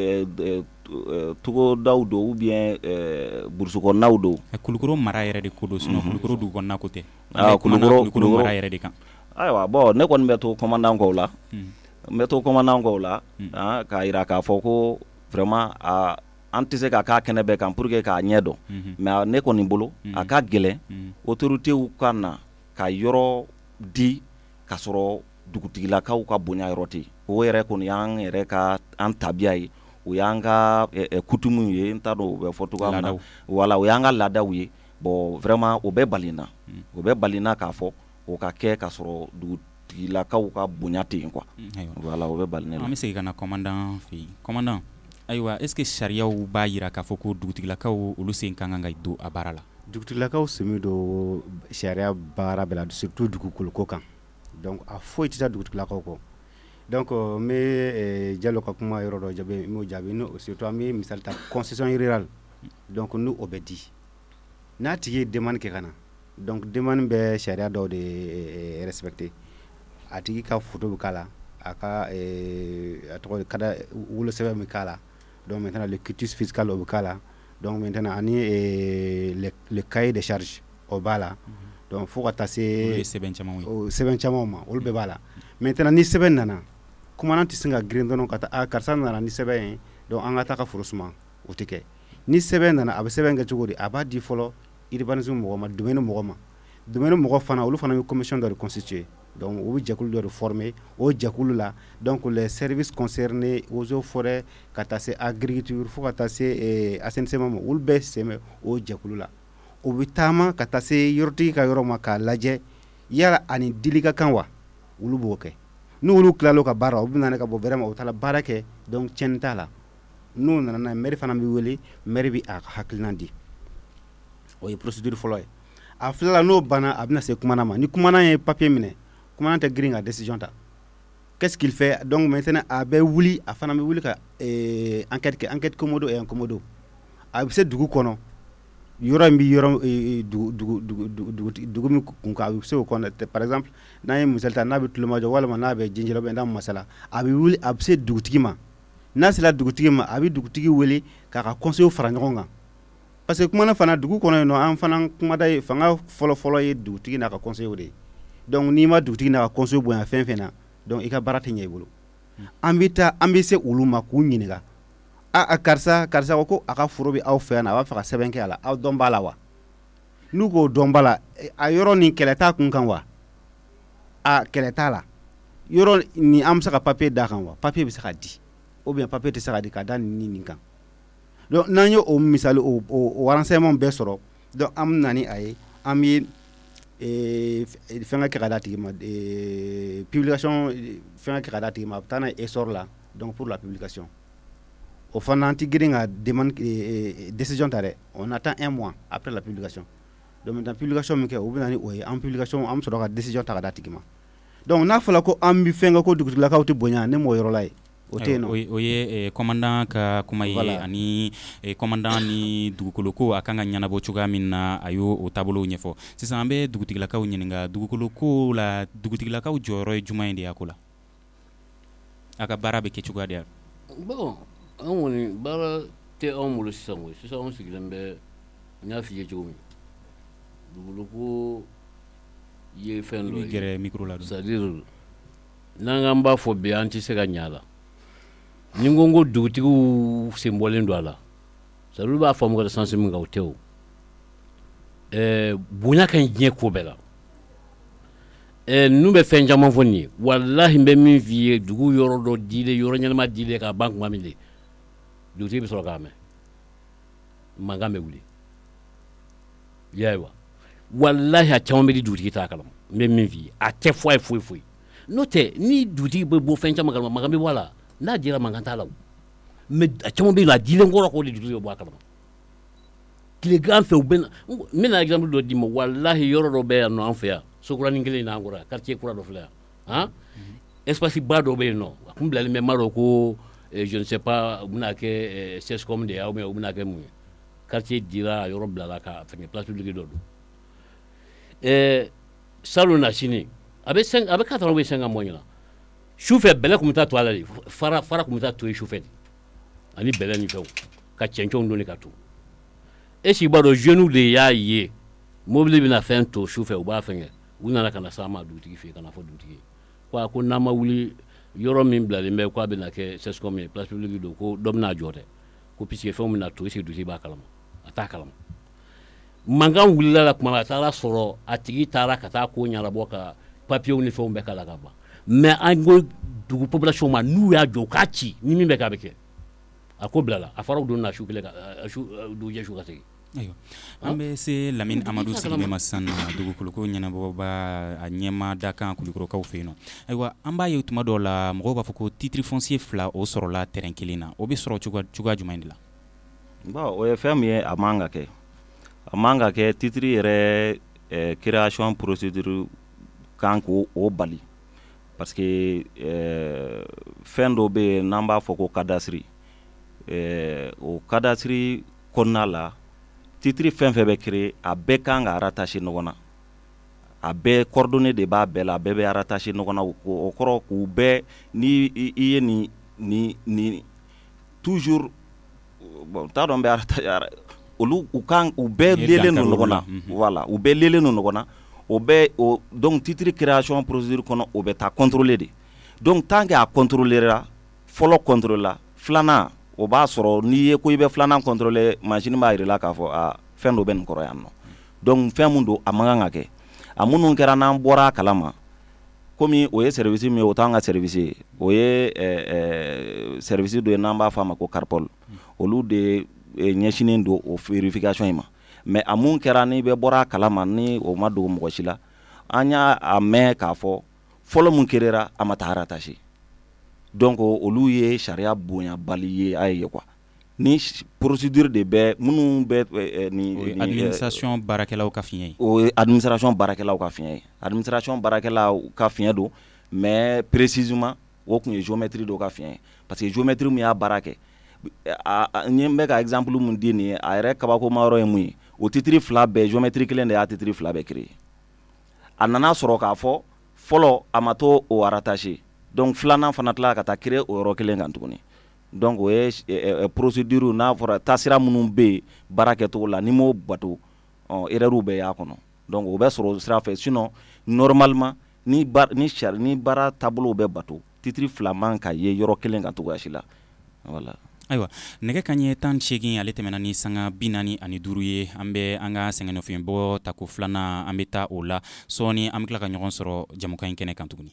togodaw don ou bien burusukɔnɔnaw don. Kulukoro mara yɛrɛ de ko don sinon Kulukoro dugu kɔnɔna ko tɛ. Kulukoro mara yɛrɛ de kan. ayiwa bon ne kɔni bɛ to commandant kɔw la n bɛ to commandant kɔw la k'a yira k'a fɔ ko vraiment an tɛ se ka k'a kɛnɛ bɛɛ kan pour que k'a ɲɛ dɔn mais ne kɔni bolo a ka gɛlɛn autorités ka na ka yɔrɔ di ka sɔrɔ dugutigilakaw ka bonya yɔrɔ tɛ o yɛrɛ kɔni y'an yɛrɛ ka an tabiya ye o y'an ka coutume ye n t'a dɔn o bɛ fɔ cogoya min na voilà o y'an ka laadaw ye bon vraiment o bɛ bali n na o bɛ bali n na k'a fɔ o ka kɛ ka sɔrɔ dugutigilakaw ka bonya tɛ yen quoi voilà o bɛ bali ne la. an bɛ segin ka na commandant fɛ yen commandant ayiwa est ce que sariyaw b'a jira k'a fɔ ko dugutigilakaw olu sen ka kan ka don a baara la. dugutigilakaw sen bɛ don sariya baara bɛɛ la surtout dugukolo ko kan donc a foyi tɛ taa dugutigilakaw kɔ donc n bɛ Jalo ka kuma yɔrɔ dɔ jaabi n m'o jaabi n'o surtout an bɛ misali ta concession rurale donc n'o o bɛ di n'a tigi ye demande kɛ ka na donc demande bɛ sariya dɔw de respecté a tigi ka photo bɛ k'a la a ka a tɔgɔ kada wolosɛbɛn bɛ k'a la donc maintenant le quitus fiscal o bɛ k'a la donc maintenant ani le le cahier de charge o b'a la donc fo ka taa se sɛbɛn camanw ye sɛbɛn camanw ma olu bɛɛ b'a la maintenant ni sɛbɛn nana commandant tɛ se ka girin dɔrɔn ka taa karisa nana ni sɛbɛn ye donc an ka taa ka foro suma o tɛ kɛ ni sɛbɛn nana a bɛ sɛbɛn kɛ cogo di a b'a di fɔlɔ urbanisme mɔgɔ ma domaine mɔgɔ ma domaine mɔgɔ fana olu fana bɛ commission dɔ de constituer donc o bɛ jɛkulu dɔ de former o jɛkulu la donc les services concernés aux eaux forêts ka taa se agriculture fo ka taa se assainissement ma olu bɛɛ sen bɛ o jɛkulu la o bɛ taama ka taa se yɔrɔtigi ka yɔrɔ ma k'a lajɛ yala ani dili ka kan wa olu b'o kɛ n'olu tilal'o ka baara o bɛ na ne ka bɔ vraiment o taara baara kɛ donc tiɲɛni t'a la n'o nana n'a ye maire fana bɛ wele maire bɛ a ka hakilina di o ye procédure fɔlɔ ye a filala n'o banna a bɛna se commandant ma ni commandant ye papier minɛ commandant tɛ girin ka décision ta qu'est-ce qu'il fait donc maintenant a bɛ wuli a fana bɛ wuli ka enquête kɛ enquête commodo et incommodo a bɛ se dugu kɔnɔ yɔrɔ min bɛ yɔrɔ dugu min kun kan a bɛ se o kɔnɔ par exemple n'a ye misali ta n'a bɛ tulomajɔ walima n'a bɛ jinjɛ bɛ n'a masala a bɛ wuli a bɛ se dugutigi ma n'a sera dugutigi ma a bɛ dugutigi wele k'a ka conseil fara ɲɔgɔn kan parce que kumana fana dugu kɔnɔ yen nɔ an fana kumada ye fanga fɔlɔ-fɔlɔ ye dugutigi n'a ka conseil de ye donc n'i ma dugutigi n'a ka conseil bonya fɛn fɛn na donc i ka baara tɛ ɲɛ i bolo an bɛ taa an bɛ se olu ma k'u ɲininka a karisa karisa ko a ka foro bɛ aw fɛ yan a b'a fɛ ka sɛbɛn kɛ a la aw dɔn b'a la wa n'u k'o dɔn b'a la a yɔrɔ nin kɛlɛ t'a kun kan wa a kɛlɛ t'a la yɔrɔ ni an bɛ se ka papier d'a kan wa papier bɛ se ka di ou bien papier tɛ se ka di ka da nin ni nin kan donc n'an ye o misali o o renseignement bɛɛ sɔrɔ donc an bɛ na ni a ye an bɛ fɛn ka kɛ ka d'a tigi ma publication fɛn ka kɛ ka d'a tigi ma a bɛ taa n'a ye essor la donc pour la publication au fana anti girin ka demande décision ta dɛ on attend un mois après la publication donc maintenant publication min kɛ o bɛ na ni o ye en publication an bɛ sɔrɔ ka décision ta ka d'a tigi ma donc n'a fɔra ko an bɛ fɛn kɛ ko dugutigilakaw tɛ bonya ne m'o yɔrɔ la ye o tɛ yen nɔ o ye commandant ka kuma ye ani commandant ni dugukolo ko a kan ka ɲɛnabɔ cogoya min na a y'o o taabolo ɲɛfɔ sisan an bɛ dugutigilakaw ɲininka dugukolo ko la dugutigilakaw jɔyɔrɔ ye jumɛn de y'a ko la a ka baara bɛ kɛ cogoya de bon an kɔni baara tɛ anw bolo sisan koyi sisan anw sigilen bɛ n y'a f'i ye cogo min dugukolo ko ye fɛn dɔ ye gɛrɛ micro la c'est à dire n'an k'an b'a fɔ bi an tɛ se ka ɲɛ a la ni n ko n ko dugutigiw sen bɔlen don a la c'est à dire olu b'a faamu ka sens min kan o tɛ o ɛɛ bonya ka ɲi diɲɛ ko bɛɛ la ɛɛ ninnu bɛ fɛn caman fɔ nin ye walahi n bɛ min f'i ye dugu yɔrɔ dɔ dilen yɔrɔ ɲɛnama dilen k'a ban tuma min de dugutigi bɛ sɔrɔ k'a mɛn mankan bɛ wuli i y'a ye wa walahi a caman bɛ di dugutigi t'a kalama n bɛ min f'i ye a tɛ fɔ a ye foyi foyi n'o tɛ ni dugutigi bɛ bɔ fɛn caman kalama mankan bɛ bɔ a la n'a dira mankan t'a la o mais a caman bɛ yen a dilen kɔrɔ k'o de dugutigi bɛ bɔ a kalama tilegan fɛ u bɛ na n bɛna exemple dɔ d'i ma walahi yɔrɔ dɔ bɛ yan nɔ an fɛ yan sokuranin kelen n'an kɔrɔ yan quartier kura dɔ filɛ yan han espace ba dɔ bɛ yen nɔ a kun bilalen bɛ m'a dɔn ko je ne sais pas u bɛna kɛ sescom de ye ou bien u bɛna kɛ mun ye quartier dira a yɔrɔ bilala ka fɛngɛ place publique dɔ don ɛɛ salon na sini a bɛ cinq a bɛ quatre ans ou bien cinq ans mɔ ɲɛna sufɛ bɛlɛ kun bɛ taa to a la de fara fara kun bɛ taa to ye sufɛ de ani bɛlɛ ni fɛnw ka cɛncɛnw don de ka to est ce que i b'a dɔn jeunes de y'a ye mobili bɛna fɛn to sufɛ u b'a fɛngɛ u nana ka na s'a ma dugutigi fɛ yen ka na fɔ dugutigi ye ko a ko n'an ma wuli yɔrɔ min bilalen bɛ k'a bɛna kɛ sescom ye place publique don ko dɔ bɛna jɔ dɛ ko puisque fɛnw bɛna to est ce que dugutigi b'a kalama a t'a kalama mankan wulila la tuma min a taara sɔrɔ a tigi taara ka taa ko ɲɛnabɔ ka papiyew ni fɛnw bɛɛ k'a la ka ban mais an ko dugu population ma n'u y'a jɔ k'a ci ni min bɛ k'a bɛ kɛ a ko bilala a fɔra u don na su kelen ka dugujɛ su ka segin ayiwa an bɛ se Lamine Amadu Sidibe ma sisan dugukoloko ɲɛnabɔba a ɲɛma da kan Kulikɔrɔkaw fɛ yen nɔ ayiwa an b'a ye tuma dɔw la mɔgɔw b'a fɔ ko titre foncier fila o sɔrɔla terrain kelen na o bɛ sɔrɔ cogoya jumɛn de la bon o ye fɛn min ye a man ka kɛ a man ka kɛ titre yɛrɛ création procédure kan k'o o bali parce que fɛn dɔ bɛ yen n'an b'a fɔ ko cadastre o cadastre kɔnɔna la titre fɛn fɛn bɛ créer a bɛɛ kan ka rattacher ɲɔgɔn na a bɛɛ coordonnées de b'a bɛɛ la a bɛɛ bɛ rattacher ɲɔgɔn na o kɔrɔ k'u bɛɛ ni i ye nin ni ni toujours bon t'a dɔn bɛ rattacher olu u kan u bɛɛ lielen don ɲɔgɔn na voilà u bɛɛ lielen don ɲɔgɔn na o bɛɛ o donc titre création procédure kɔnɔ o bɛ taa contrôler de donc tant que a contrôlera fɔlɔ contrôle la filanan o b'a sɔrɔ n'i ye ko i bɛ filanan contrôler machine b'a jira la k'a fɔ a fɛn dɔ bɛ nin kɔrɔ yan nɔ donc fɛn mun don a man kan ka kɛ a minnu kɛra n'an bɔra a kalama komi o ye service min ye o t'an ka service ye o ye service dɔ ye n'an b'a fɔ a ma ko carpol olu de ɲɛsinen don o vérification in ma mais a mun kɛra ni bɛ bɔra a kalama ni o ma dogo mɔgɔ si la an y'a mɛn k'a fɔ fɔlɔ mun kɛra a ma taa rattacher donc olu ye sariya bonyabali ye a ye quoi ni procédure de bɛ minnu bɛ ni administration baarakɛlaw ka fiɲɛ ye o ye administration baarakɛlaw ka fiɲɛ ye administration baarakɛlaw ka fiɲɛ don mais précisément o kun ye géométrie dɔ ka fiɲɛ ye parce que géométrie min y'a baara kɛ n ye n bɛ ka exemple mun di nin ye a yɛrɛ kabakoma yɔrɔ ye mun ye o titre fila bɛɛ géométrie kelen de y'a titre fila bɛɛ créé a nana sɔrɔ k'a fɔ fɔlɔ a ma to o rattaché donc filanan fana tila ka taa créer o yɔrɔ kelen kan tuguni donc o ye procédure n'a fɔra taasira minnu bɛ yen baara kɛcogo la ni m'o bato erreur bɛɛ y'a kɔnɔ donc o bɛ sɔrɔ o sira fɛ sinon normalement ni ni ni baara taabolo bɛ bato titre fila man ka ye yɔrɔ kelen kan cogoya si la voilà. Ayiwa nɛgɛ ka ɲɛ tan seegin ale tɛmɛna ni sanga bi naani ani duuru ye an bɛ an ka sɛngɛnnafiɲɛbɔ tako filanan an bɛ taa o la sɔɔni an bɛ tila ka ɲɔgɔn sɔrɔ jamukan in kɛnɛ kan tuguni.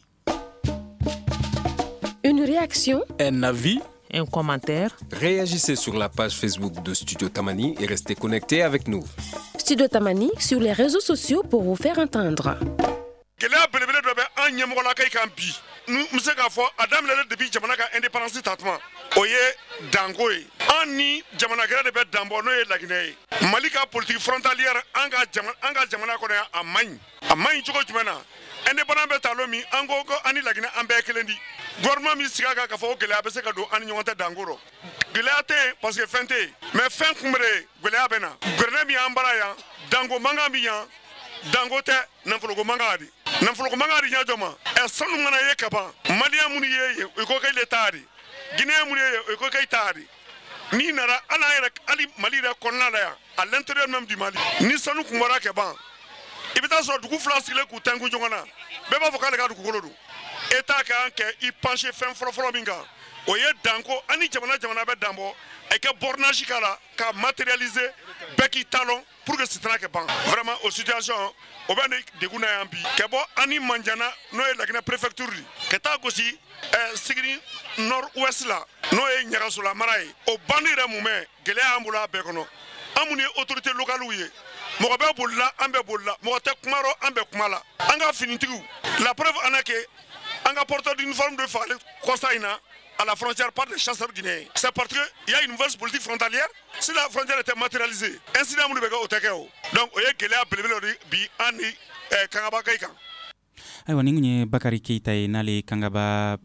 Une réaction, un avis, un commentaire. Réagissez sur la page Facebook de Studio Tamani et restez connectés avec nous. Studio Tamani sur les réseaux sociaux pour vous faire entendre. Gɛlɛya belebele dɔ bɛ an ɲɛmɔgɔlakaw kan bi n bɛ se k'a fɔ a daminɛlen depuis jamana ka indépendance tatuma o ye danko ye an ni jamana gɛrɛ de bɛ danbɔ n'o ye laginɛ ye mali ka politique frontalière an ka jamana an ka jamana kɔnɔ yan a man ɲi a man ɲi cogo jumɛn na indépendance bɛ taa lo min an ko ko an ni laginɛ an bɛɛ kelen di gouvernement min sigi a kan k'a fɔ ko gɛlɛya bɛ se ka don an ni ɲɔgɔn tɛ danko rɔ gɛlɛya tɛ yen parce que fɛn tɛ yen mais fɛn kunbɛnre gɛlɛya bɛ na gouvernement min y'an bara yan danko mankan bi yan danko tɛ nafoloko mankan di nafoloko mankan di ɲɛjɔ ma ɛ sanu mana ye ka ban maliyɛn minnu ye yen o ko k'e le taa di guinéen minnu ye yen o ko k'e taa di n'i nana hali an yɛrɛ hali mali yɛrɛ kɔnɔna la yan à l'intérieur même du mali ni sanu kun bɔra ka ban i bɛ taa sɔrɔ dugu fila sigilen k'u tɛnku ɲɔgɔn na bɛɛ b'a fɔ k'ale ka dugukolo don état kan kɛ i penché fɛn fɔlɔfɔlɔ min kan o ye danko ani jamana jamana bɛ danbɔ a kɛ bornage k'a la ka matérialiser bɛɛ k'i talon pour que sitana kɛ ban vraiment o situation o bɛ ni degun na yan bi ka bɔ ani manjana n'o ye laginɛ préfecture ka taa gosi sigiri nord ouest la n'o ye ɲagasola mara ye o bandi yɛrɛ mun bɛ gɛlɛya y'an bolo a bɛɛ kɔnɔ an minnu ye autorité locale ye mɔgɔ bɛ bolila an bɛ bolila mɔgɔ tɛ kuma rɔ an bɛ kuma la an ka finitigiw la preuve en est que an ka porteur d'uniforme de fagali constat in na à la frontière par les chasseurs guinéens. C'est parce qu'il y a une nouvelle politique frontalière. Si la frontière était matérialisée, incident ne peut pas être. Donc, il y a des bi ani kangaba kaikan. Ayiwa nin ye Bakari Keita ye n'ale kangaba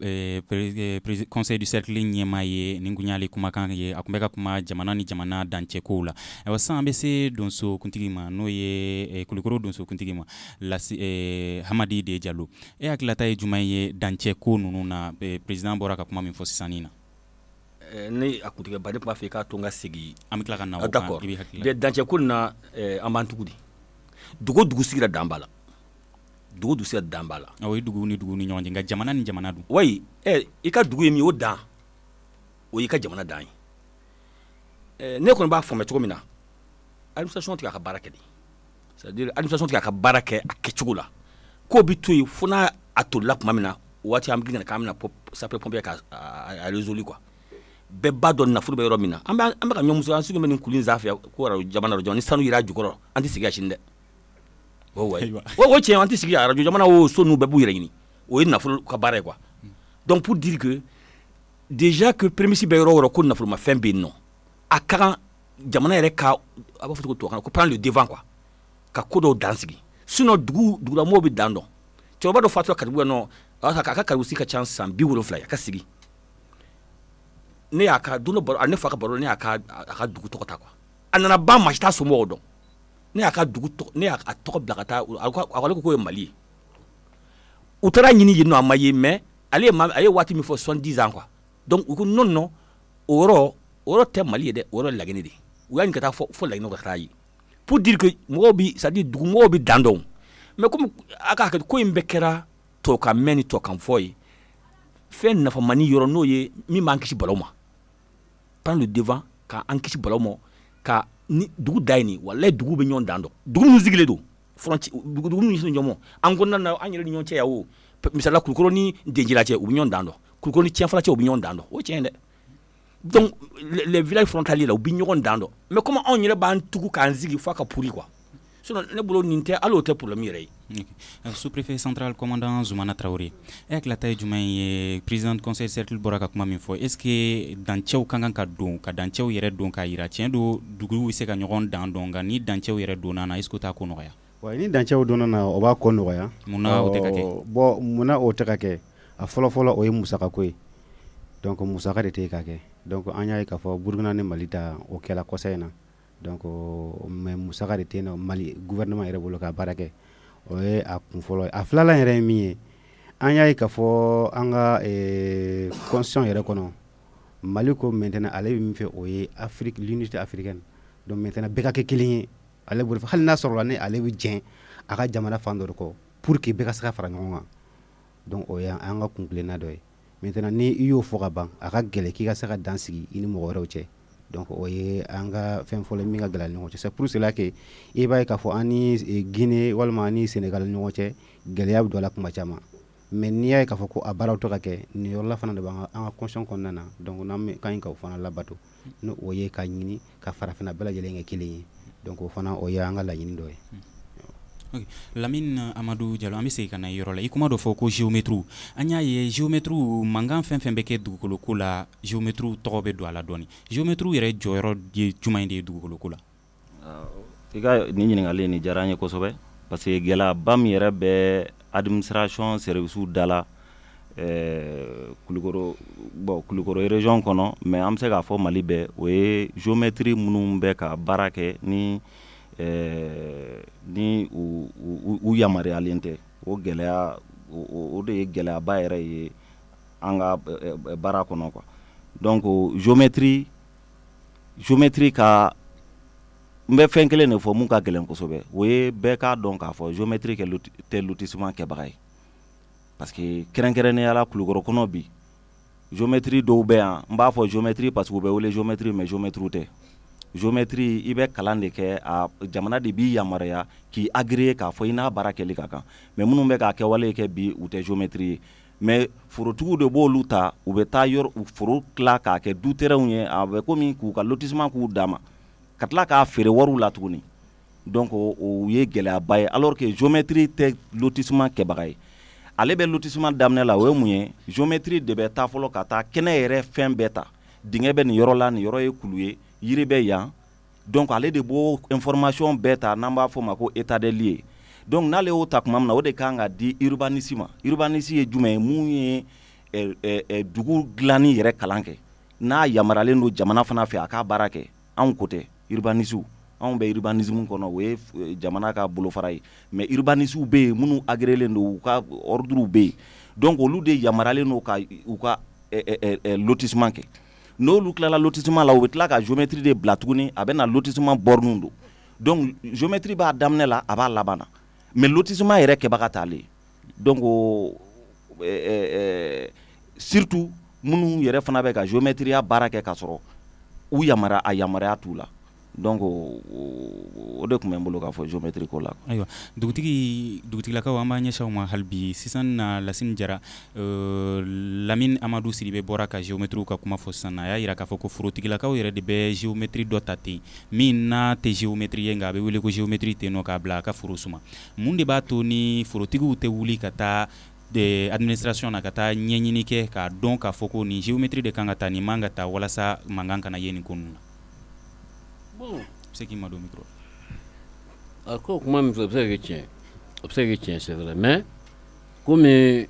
conseil du cercle ɲɛma ye nin kun y'ale kumakan ye a kun bɛ ka kuma jamana ni jamana dancɛkow la ayiwa sisan an bɛ se donso kuntigi ma n'o ye Kulukoro donso kuntigi ma Hamadi de Jalo e hakilata ye jumɛn ye dancɛko ninnu na président bɔra ka kuma min fɔ sisan nin na ne a kuntigi ba de tun b'a fɛ k'a to n ka segin an bɛ tila ka na o kan i bɛ hakilila dancɛko nin na an b'an tugu di dugu o dugu sigira dan b'a la dugu dugu sera dan b'a la o ye dugu ni dugu ni ɲɔgɔn cɛ nka jamana ni jamana dun wayi ɛ i ka dugu ye min o dan o y'i ka jamana dan ye ɛ ne kɔni b'a faamuya cogo min na administration tɛ k'a ka baara kɛ de c'est à dire administration tɛ k'a ka baara kɛ a kɛcogo la k'o bi to yen fo n'a a tolila tuma min na o waati an bɛ gina k'an bɛna sapeur pompier ka a résoudre quoi bɛɛ b'a dɔn nafolo bɛ yɔrɔ min na an bɛ an bɛ ka ɲɔmuso an sigi bɛ nin kulu in sanfɛ ko jamana rɔ jɔn ni sanu yera a jukɔrɔ an tɛ sigi a sini dɛ o wayi o o tiɲɛ an tɛ sigi arajo jamana o so ninnu bɛɛ b'u yɛrɛ ɲini o ye nafolo ka baara ye quoi donc pour dire que déjà que prémisse bɛ yɔrɔ o yɔrɔ ko nafolomafɛn bɛ yen nɔ a ka kan jamana yɛrɛ ka a b'a fɔ cogo tubabukan na ko prendre le devant quoi ka ko dɔw dan sigi sinon dugu dugulamɔgɔw bɛ dan dɔn cɛkɔrɔba dɔ fatura Katibugu yan nɔ a ka Katibugu ka ca san bi wolonfila ye a ka sigi ne y'a ka don dɔ baro a ne fa ka baro ne y'a ka a ka dugu tɔgɔ ta quoi a nana ban maa si t'a somɔgɔw dɔn ne y'a ka dugu ne y'a tɔgɔ bila ka taa a ko ale ko k'o ye Mali ye u taara ɲini yen nɔ a ma ye mais ale ye a ye waati min fɔ soixante-dix ans quoi donc u ko non non o yɔrɔ o yɔrɔ tɛ Mali ye dɛ o yɔrɔ Laginɛ de u y'a ɲini ka taa fɔ fɔ Laginɛ ka taa ye pour dire que mɔgɔw bi c'est à dire dugumɔgɔw bi dan dɔn mais comme a ka hakɛ ko in bɛɛ kɛra tɔkan mɛn ni tɔkan fɔ ye fɛn nafamani yɔrɔ n'o ye min b'an kisi balaw ma prendre le devant ka an kisi balaw ma ka ni dugu da ye nin walayi dugu bɛ ɲɔgɔn dan dɔn dugu minnu sigilen don frontière dugu minnu sigilen ɲɔgɔn an kɔnɔna na an yɛrɛ ni ɲɔgɔn cɛ yan o misala Kulukoro ni Denjila cɛ u bɛ ɲɔgɔn dan dɔn Kulukoro ni Tienfala cɛ u bɛ ɲɔgɔn dan dɔn o ye tiɲɛ dɛ donc les villages frontaliers là u bɛ ɲɔgɔn dan dɔn mais comme anw yɛrɛ b'an tugu k'an sigi f'a ka pourri quoi sinon ne bolo nin tɛ hali o tɛ problème yɛrɛ ye. Sous-préfet central commandant Zoumana Traoré e hakilata ye jumɛn ye président conseil cercle bɔra ka kuma min fɔ est ce que dancɛw ka kan ka don ka dancɛw yɛrɛ don k'a yira tiɲɛ don duguw bɛ se ka ɲɔgɔn dan dɔn nka ni dancɛw yɛrɛ donna na est ce que o t'a ko nɔgɔya. wa ni dancɛw donna na o b'a ko nɔgɔya. munna o tɛ ka kɛ. bon munna o tɛ ka kɛ a fɔlɔ-fɔlɔ o ye musakako ye donc musaka de tɛ ka kɛ donc an y'a ye k'a fɔ Burukina ni Mali ta o kɛla kɔsa in na donc mais musaka de tɛ Mali gouvernement yɛrɛ bolo ka baara kɛ o ye a kun fɔlɔ a filanan yɛrɛ ye min ye an y'a ye k'a fɔ an ka constitution yɛrɛ kɔnɔ Mali ko maintenant ale bɛ min fɛ o ye Afrique l'unité africaine donc maintenant bɛɛ ka kɛ kelen ye ale bolo hali n'a sɔrɔla ni ale bɛ jɛn a ka jamana fan dɔ de kɔ pour que bɛɛ ka se ka fara ɲɔgɔn kan donc o ye an ka kunkilenna dɔ ye maintenant ni i y'o fɔ ka ban a ka gɛlɛn k'i ka se ka dan sigi i ni mɔgɔ wɛrɛw cɛ donc o ye an ka fɛn fɔlɔ min ka gɛlɛn ni ɲɔgɔn cɛ c'est pour cela que i b'a ye k'a fɔ an ni Guinée walima an ni Sénégal ni ɲɔgɔn cɛ gɛlɛya bɛ don a la kuma caman mais n'i y'a ye k'a fɔ ko a baaraw tɛ ka kɛ nin yɔrɔ la fana de b'an an ka constitution kɔnɔna na donc n'an ka ɲi ka o fana labato ni o ye ka ɲini ka farafinna bɛɛ lajɛlen kɛ kelen ye donc o fana o ye an ka laɲini dɔ ye. Okay. Lamine Amadou Diallo an bɛ segin ka na yɔrɔ la i kuma dɔ fɔ ko géométre an y'a ye géométre mankan fɛn fɛn bɛ kɛ dugukolo ko la géométre tɔgɔ bɛ don a la dɔɔni géométre yɛrɛ jɔyɔrɔ ye jumɛn de ye dugukolo ko la. I ka nin ɲininkali nin diyara n ye kosɛbɛ parce que gɛlɛyaba min yɛrɛ bɛ administration service da la Kulukoro bon Kulukoro région kɔnɔ mais an bɛ se k'a fɔ Mali bɛɛ o ye géométre minnu bɛ ka baara kɛ ni ni u yamaruyalen tɛ o gɛlɛya o de ye gɛlɛyaba yɛrɛ ye an ka baara kɔnɔ quoi donc géométrie géométrie ka n bɛ fɛn kelen de fɔ mun ka gɛlɛn kosɛbɛ o ye bɛɛ k'a dɔn k'a fɔ géométrie tɛ lotissement kɛbaga ye parce que kɛrɛnkɛrɛnnenya la Kulukoro kɔnɔ bi géométrie dɔw bɛ yan n b'a fɔ géométrie parce que u bɛ wele géométrie mais géométrie tɛ géométrie i bɛ kalan de kɛ a jamana de b'i yamaruya k'i agréé k'a fɔ i n'a baara kɛli ka kan mais minnu bɛ k'a kɛwale kɛ bi u tɛ géométrie ye mais forotigiw de b'olu ta u bɛ taa yɔrɔ foro tila k'a kɛ du terrainw ye a bɛ komi k'u ka lotissement k'u d'a ma ka tila k'a feere wariw la tuguni donc o ye gɛlɛyaba ye alors que géométrie tɛ lotissement kɛbaga ye ale bɛ lotissement daminɛ la o ye mun ye géométrie de bɛ taa fɔlɔ ka taa kɛnɛ yɛrɛ fɛn bɛɛ ta dingɛ bɛ nin yɔrɔ la nin yɔrɔ ye kulu ye yiri bɛ yan donc ale de b'o information bɛɛ ta n'an b'a fɔ ma ko état des lieux donc n'ale y'o ta tuma min na o de kan ka di urbanisme ma urbanisme ye jumɛn ye mun ye dugu dilanni yɛrɛ kalan kɛ n'a yamaruyalen don jamana fana fɛ a k'a baara kɛ anw ko tɛ urbanisme anw bɛ urbanisme kɔnɔ o ye jamana ka bolofara ye mais urbanisme bɛ yen minnu agréelen don u ka ordre bɛ yen donc olu de yamaruyalen don ka u ka lotissement kɛ n'olu tilala lotissement la u bɛ tila ka géométrie de bila tuguni a bɛ na lotissement borne don donc géométrie b'a daminɛ la a b'a laban na mais lotissement yɛrɛ kɛbaga t'ale donc surtout minnu yɛrɛ fana bɛ ka géométrie baara kɛ ka sɔrɔ u yamaruya a yamaruya t'u la donc o de tun bɛ n bolo k'a fɔ géométrie ko la. Ayiwa dugutigi dugutigilakaw an b'a ɲɛsin aw ma hali bi sisan na Lasine Jara Lamine Amadou Sidibe bɔra ka géométrie ka kuma fɔ sisan a y'a yira k'a fɔ ko forotigilakaw yɛrɛ de bɛ géométrie dɔ ta ten min n'a tɛ géométrie ye nka a bɛ wele ko géométrie ten nɔ k'a bila a ka foro suma mun de b'a to ni forotigiw tɛ wuli ka taa de administration na ka taa ɲɛɲini kɛ k'a dɔn k'a fɔ ko nin géométrie de kan ka taa nin man ka taa walasa mankan kana ye nin ko ninnu na. Bon, c'est qui m'a donné le micro. Alors, comment me fait que tiens, observe que tiens, c'est vrai, mais comme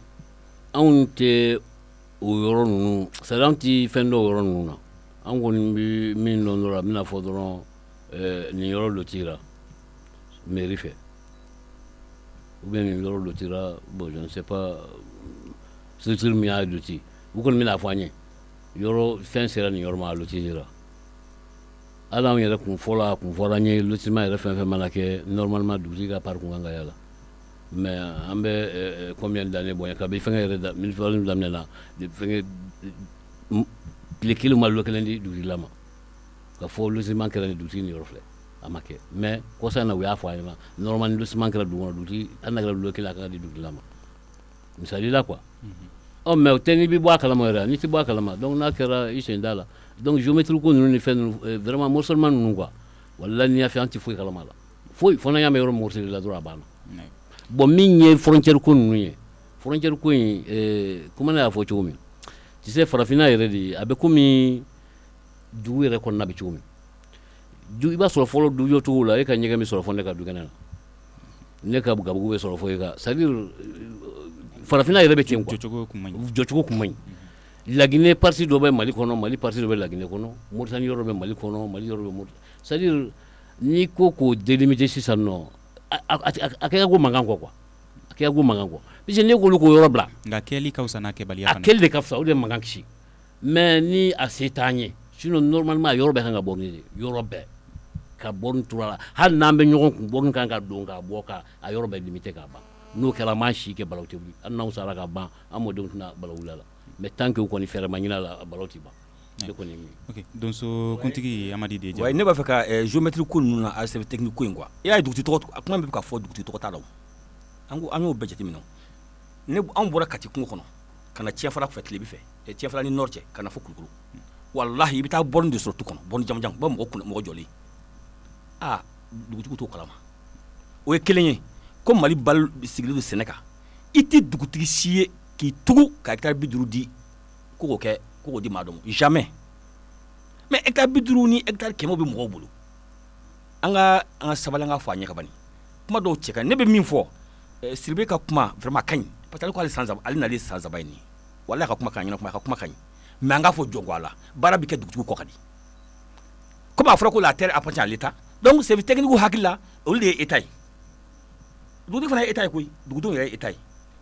on était au Yoron, c'est un petit fin de Yoron, on connaît mille dollars, mille fois d'euros, ni Yoron le tira, mais il fait. Ou bien ni Yoron le tira, bon, je ne sais pas, c'est le milliard de tir. Vous connaissez la foignée, Yoron, fin sera ni Yoron le tira. Adam yɛrɛ kun fɔla kun fɔra n ye lotissement yɛrɛ fɛn fɛn mana kɛ normalement dugutigi ka part kun kan ka yala mais an bɛ combien d'années bon kabi fɛngɛ yɛrɛ da municipalité daminɛ na fɛngɛ tile kelen ma lo kelen di dugutigila ma ka fɔ lotissement kɛra ni dugutigi ni yɔrɔ filɛ a ma kɛ mais kɔsa na u y'a fɔ a ɲɛna normalement lotissement kɛra dugu kɔnɔ dugutigi hali n'a kɛra lo kelen a kan ka di dugutigila ma misali la quoi ɔ mais o tɛ n'i bɛ bɔ a kalama yɛrɛ n'i tɛ bɔ a kalama donc n'a kɛra i sen da la donc géométrie ko ninnu ni fɛn ninnu vraiment morcellement ninnu quoi wala n'i y'a fɛ an tɛ foyi kalama la foyi fo n'an y'a mɛn yɔrɔ morceli la dɔrɔn a banna bon min ye frontière ko ninnu ye frontière ko in comment ne y'a fɔ cogo min tu sais farafinna yɛrɛ de a bɛ komi dugu yɛrɛ kɔnɔna bɛ cogo min du i b'a sɔrɔ fɔlɔ du jɔcogo la e ka ɲɛgɛn bɛ sɔrɔ fɔ ne ka dukɛnɛ na ne ka gabugu bɛ sɔrɔ fɔ e ka c'est à dire farafinna yɛrɛ bɛ ten quoi jɔcogo kun man ɲi Laguinée partie dɔ bɛ Mali kɔnɔ Mali partie dɔ bɛ Laguinée kɔnɔ Mauritanie yɔrɔ bɛ Mali kɔnɔ Mali yɔrɔ bɛ Mauritanie c'est-à-dire ni ko k'o délimiter sisan nɔ a kɛ ko mankan kɔ quoi a kɛ ko mankan kɔ parce que ne k'olu k'o yɔrɔ bila nka kɛli ka fisa n'a kɛbaliya fana a kɛli de ka fisa o de mankan kisi mais ni a se t'an ye sinon normalement a yɔrɔ bɛɛ kan ka bɔ ni de yɔrɔ bɛɛ ka bɔ tura la hali n'an bɛ ɲɔgɔn kun bɔ kan ka don ka bɔ ka a yɔrɔ bɛɛ limiter ka ban n'o kɛra maa si kɛ balawu tɛ wuli hali n'anw sara ka ban an mɔdenw tɛna balawu la mais tant que u kɔni fɛrɛ ma ɲin'a la balawu tɛ ban ne kɔni ok donso kuntigi Amadi de ouais ne b'a fɛ ka géométrie ko ninnu na a sɛbɛn technique ko in quoi i y'a ye dugutigi tɔgɔ a kuma bɛ ka fɔ dugutigi tɔgɔ t'a la an ko an y'o bɛɛ jateminɛ ne anw bɔra Kati kungo kɔnɔ ka na Tiɲɛfara fɛ Tilebin fɛ Tiɲɛfara ni Nord cɛ ka na fɔ Kulukoro wallahi i bɛ taa borne de sɔrɔ tu kɔnɔ borne jamujan ba mɔgɔ kun mɔgɔ jɔlen ah dugutigi t'o kalama o ye kelen ye ko Mali bal sigilen don sɛnɛ kan i tɛ dugutigi si ye k'i tugu ka hectare bi duuru di ko k'o kɛ ko k'o di maa dɔ ma jamais mais hectare bi duuru ni hectare kɛmɛ bɛ mɔgɔw bolo an ka an ka sabali an ka fɔ a ɲɛ ka bani kuma dɔw cɛ ka ne bɛ min fɔ Sidibe ka kuma vraiment ka ɲi parce que ale ko ale san saba ale nalen san saba ye nin wallahi ka kuma ka ɲɛna kuma ka kuma ka ɲi mais an k'a fɔ jɔn ko a la baara bɛ kɛ dugutigi kɔ ka di comme a fɔra ko la terre appartient à l'État donc service technique hakili la olu de ye État ye dugutigi fana ye État ye koyi dugudenw yɛrɛ ye État ye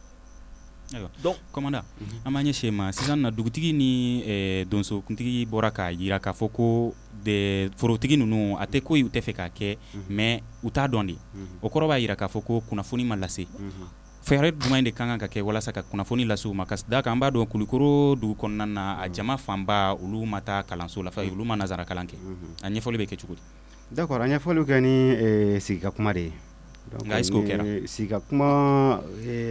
ayiwa donc commandant an b'a ɲɛsin ma sisan na dugutigi ni donso kuntigi bɔra k'a jira k'a fɔ ko de forotigi ninnu a tɛ ko u tɛ fɛ k'a kɛ mais u t'a dɔn de o kɔrɔ b'a jira k'a fɔ ko kunnafoni ma lase fɛɛrɛ jumɛn de ka kan ka kɛ walasa ka kunnafoni lase u ma ka da kan an b'a dɔn Kulukoro dugu kɔnɔna na a jama fanba olu ma taa kalanso la olu ma nazara kalan kɛ a ɲɛfɔli bɛ kɛ cogo di d'accord a ɲɛfɔliw kɛ ni sigika kuma de ye nka est-ce que o kɛra sigika kuma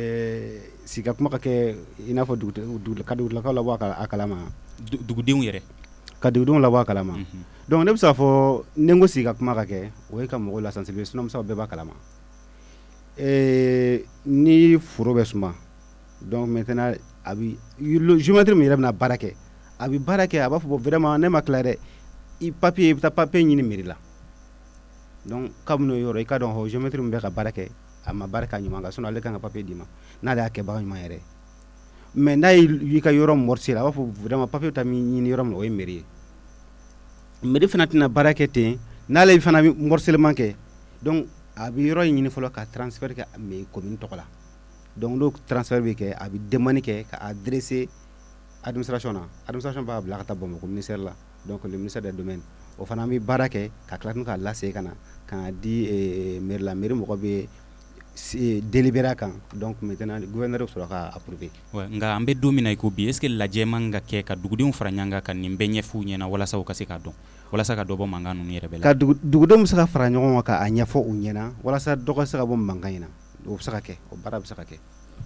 sigika kuma ka kɛ i n'a fɔ ka dugulakaw labɔ a kalama dugudenw yɛrɛ ka dugudenw labɔ a kalama donc ne bɛ se k'a fɔ ni n ko sigika kuma ka kɛ o ye ka mɔgɔw la sensibiliser sinon bɛɛ b'a kalama ni foro bɛ suma donc maintenant a bɛ géométre min yɛrɛ bɛna baara kɛ a bɛ baara kɛ a b'a fɔ bon vraiment ne ma tila dɛ i papier i bɛ taa papier ɲini mairie la donc kabini o yɔrɔ i ka dɔn hɔ géométre min bɛ ka baara kɛ a ma baara kɛ ɲuman kan sinon ale kan ka papier d'i ma n'ale y'a kɛbaga ɲuman yɛrɛ mais n'a y'i ka yɔrɔ morcé la a b'a fɔ vraiment papier ta min ɲini yɔrɔ min o ye mairie ye mairie fana tɛna baara kɛ ten n'ale fana bɛ morcellement kɛ donc a bɛ yɔrɔ in ɲini fɔlɔ ka transfert kɛ mais commune tɔgɔ la donc n'o transfert bɛ kɛ a bɛ demande kɛ ka adresser administration na administration b'a bila ka taa Bamakɔ ministère la donc le ministère des domaines o fana bɛ baara kɛ ka tila k'a lase ka na ka di mairie la mairie mɔgɔ bɛ délibéré kan donc maintenant gouverneur sɔrɔ ka approuver nka an bɛ don min na i ko bi est-ce que lajɛ man ka kɛ ka dugudenw fara ɲɔgɔn kan ka nin bɛɛ ɲɛf'u ɲɛna walasa u ka se k'a dɔn walasa ka dɔ bɔ mankan ninnu yɛrɛ bɛɛ la ka dugudenw bɛ se ka fara ɲɔgɔn kan k'a ɲɛfɔ u ɲɛna walasa dɔ ka se ka bɔ mankan in na o bɛ se ka kɛ o baara bɛ se ka kɛ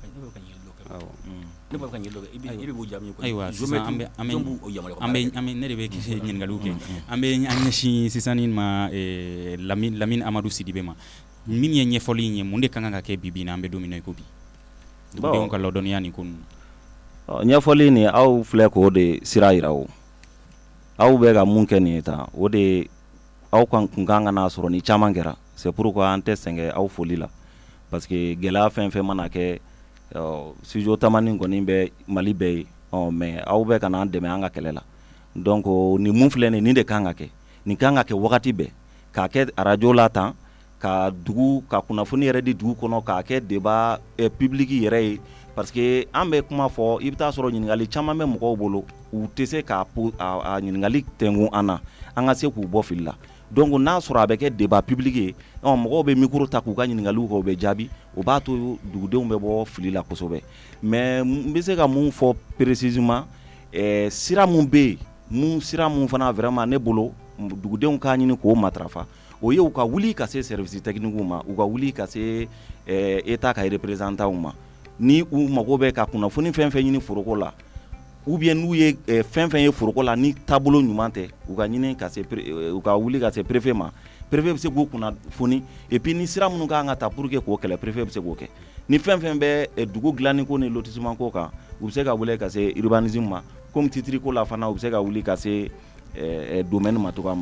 ayiwa sisan an bɛ an bɛ an bɛ an bɛ ne de bɛ kisi ɲininkaliw kɛ an bɛ an ɲɛsin sisan nin ma Lamine Lamine Amadou Sidibe ma min ye ɲɛfɔli in ye mun de ka kan ka kɛ bi bi in na an bɛ don min na i ko bi dugudenw ka ladɔnniya nin ko ninnu ɲɛfɔli nin aw filɛ k'o de sira yira o aw bɛ ka mun kɛ nin ye tan o de aw kan kun kan ka n'a sɔrɔ ni caman kɛra c'est pourquoi an tɛ sɛgɛn aw foli la parce que gɛlɛya fɛn fɛn mana kɛ studio Tamani kɔni bɛ Mali bɛɛ ye mais aw bɛ ka n'an dɛmɛ an ka kɛlɛ la donc ni mun filɛ nin nin de kan ka kɛ nin kan ka kɛ wagati bɛɛ k'a kɛ radio la tan ka dugu ka kunnafoni yɛrɛ di dugu kɔnɔ k'a kɛ débat public yɛrɛ ye parce que an bɛ kuma fɔ i bɛ taa sɔrɔ ɲininkali caman bɛ mɔgɔw bolo u tɛ se k'a a ɲininkali tɛngun an na an ka se k'u bɔ fili la donc n'a sɔrɔ a bɛ kɛ débat public ye mɔgɔw bɛ micro ta k'u ka ɲininkaliw kɛ u bɛ jaabi o b'a to dugudenw bɛ bɔ fili la kosɛbɛ mais n bɛ se ka mun fɔ précisément sira mun bɛ yen mun sira mun fana vraiment ne bolo dugudenw k'a ɲini k'o matarafa o ye u ka wuli ka se service technique ma u ka wuli ka se état ka représentants ma ni u mago bɛ ka kunnafoni fɛn fɛn ɲini foroko la ou bien n'u ye fɛn fɛn ye foroko la ni taabolo ɲuman tɛ u ka ɲini ka se u ka wuli ka se préfet ma préfet bɛ se k'o kunnafoni et puis ni sira minnu kan ka ta pour que k'o kɛlɛ préfet bɛ se k'o kɛ ni fɛn fɛn bɛ dugu dilanni ko ni lotissement ko kan u bɛ se ka wuli ka se urbanisme ma comme titre ko la fana u bɛ se ka wuli ka se domaine ma cogoya min na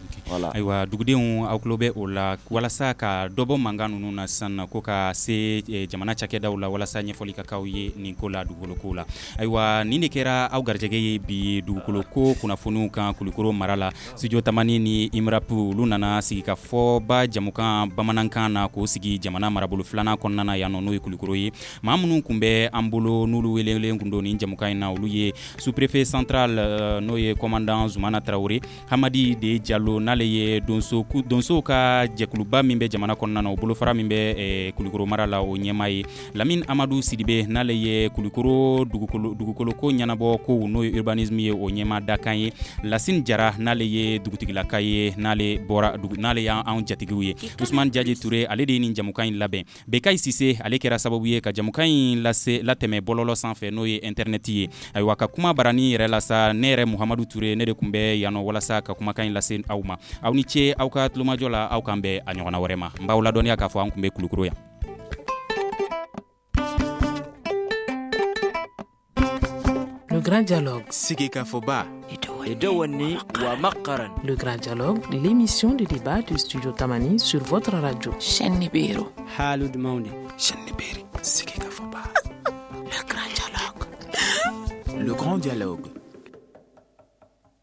voilà. Ayiwa dugudenw aw tulo bɛ o la walasa ka dɔ bɔ mankan ninnu na sisan ko ka se jamana cakɛdaw la walasa ɲɛfɔli ka k'aw ye nin ko la dugukolo ko la. Ayiwa nin de kɛra aw garijɛgɛ ye bi dugukolo ko kunnafoniw kan Kulikoro mara la. Studio Tamani ni Imrap olu nana sigi ka fɔba jamukan bamanankan na k'o sigi jamana marabolo filanan kɔnɔna na yan nɔ n'o ye Kulikoro ye. Maa minnu kun bɛ an bolo n'olu welelen kun don nin jamukan in na olu ye sous-préfet central uh, n'o ye commandant Zumana Traoré, Hamadi de Diallo n'ale ye donso donso ka jɛkuluba min bɛ jamana kɔnɔna na o bolofara min bɛ eh, Kulikoro mara la o ɲɛma ye, Lamine Amadou Sidibe n'ale ye Kulikoro dugukolo dugukolo ko ɲɛnabɔ ko n'o ye urbanisme ye o ɲɛma dakan ye, Lasine Jara n'ale ye dugutigilaka ye n'ale bɔra n'ale y'anw jatigiw ye, Ousmane Diadji Touré ale de ye nin jamukan in labɛn, Bekayi Sise ale kɛra sababu ye ka jamukan in lase latɛmɛ bɔlɔlɔ sanfɛ n'o ye internet ye. Ayiwa ka kuma barani yɛrɛ la sa ne yɛrɛ Muhamadu Touré ne de kun bɛ yan nɔ walasa ka kumakan in lase aw ma. Aw ni ce aw ka tulomajɔ la aw kan bɛ a ɲɔgɔnna wɛrɛ ma. N b'aw ladɔnniya k'a fɔ an kun bɛ Kulikoro yan. Le Grand Dialogue. Sigi Kafoba. Edouani wa Makaran. Le Grand Dialogue, l'émission de débat du Studio Tamani sur votre radio. Shenibiro. Halud Maoudi. Shenibiri. Sigi Kafoba. Le Grand Dialogue. Le Grand Dialogue.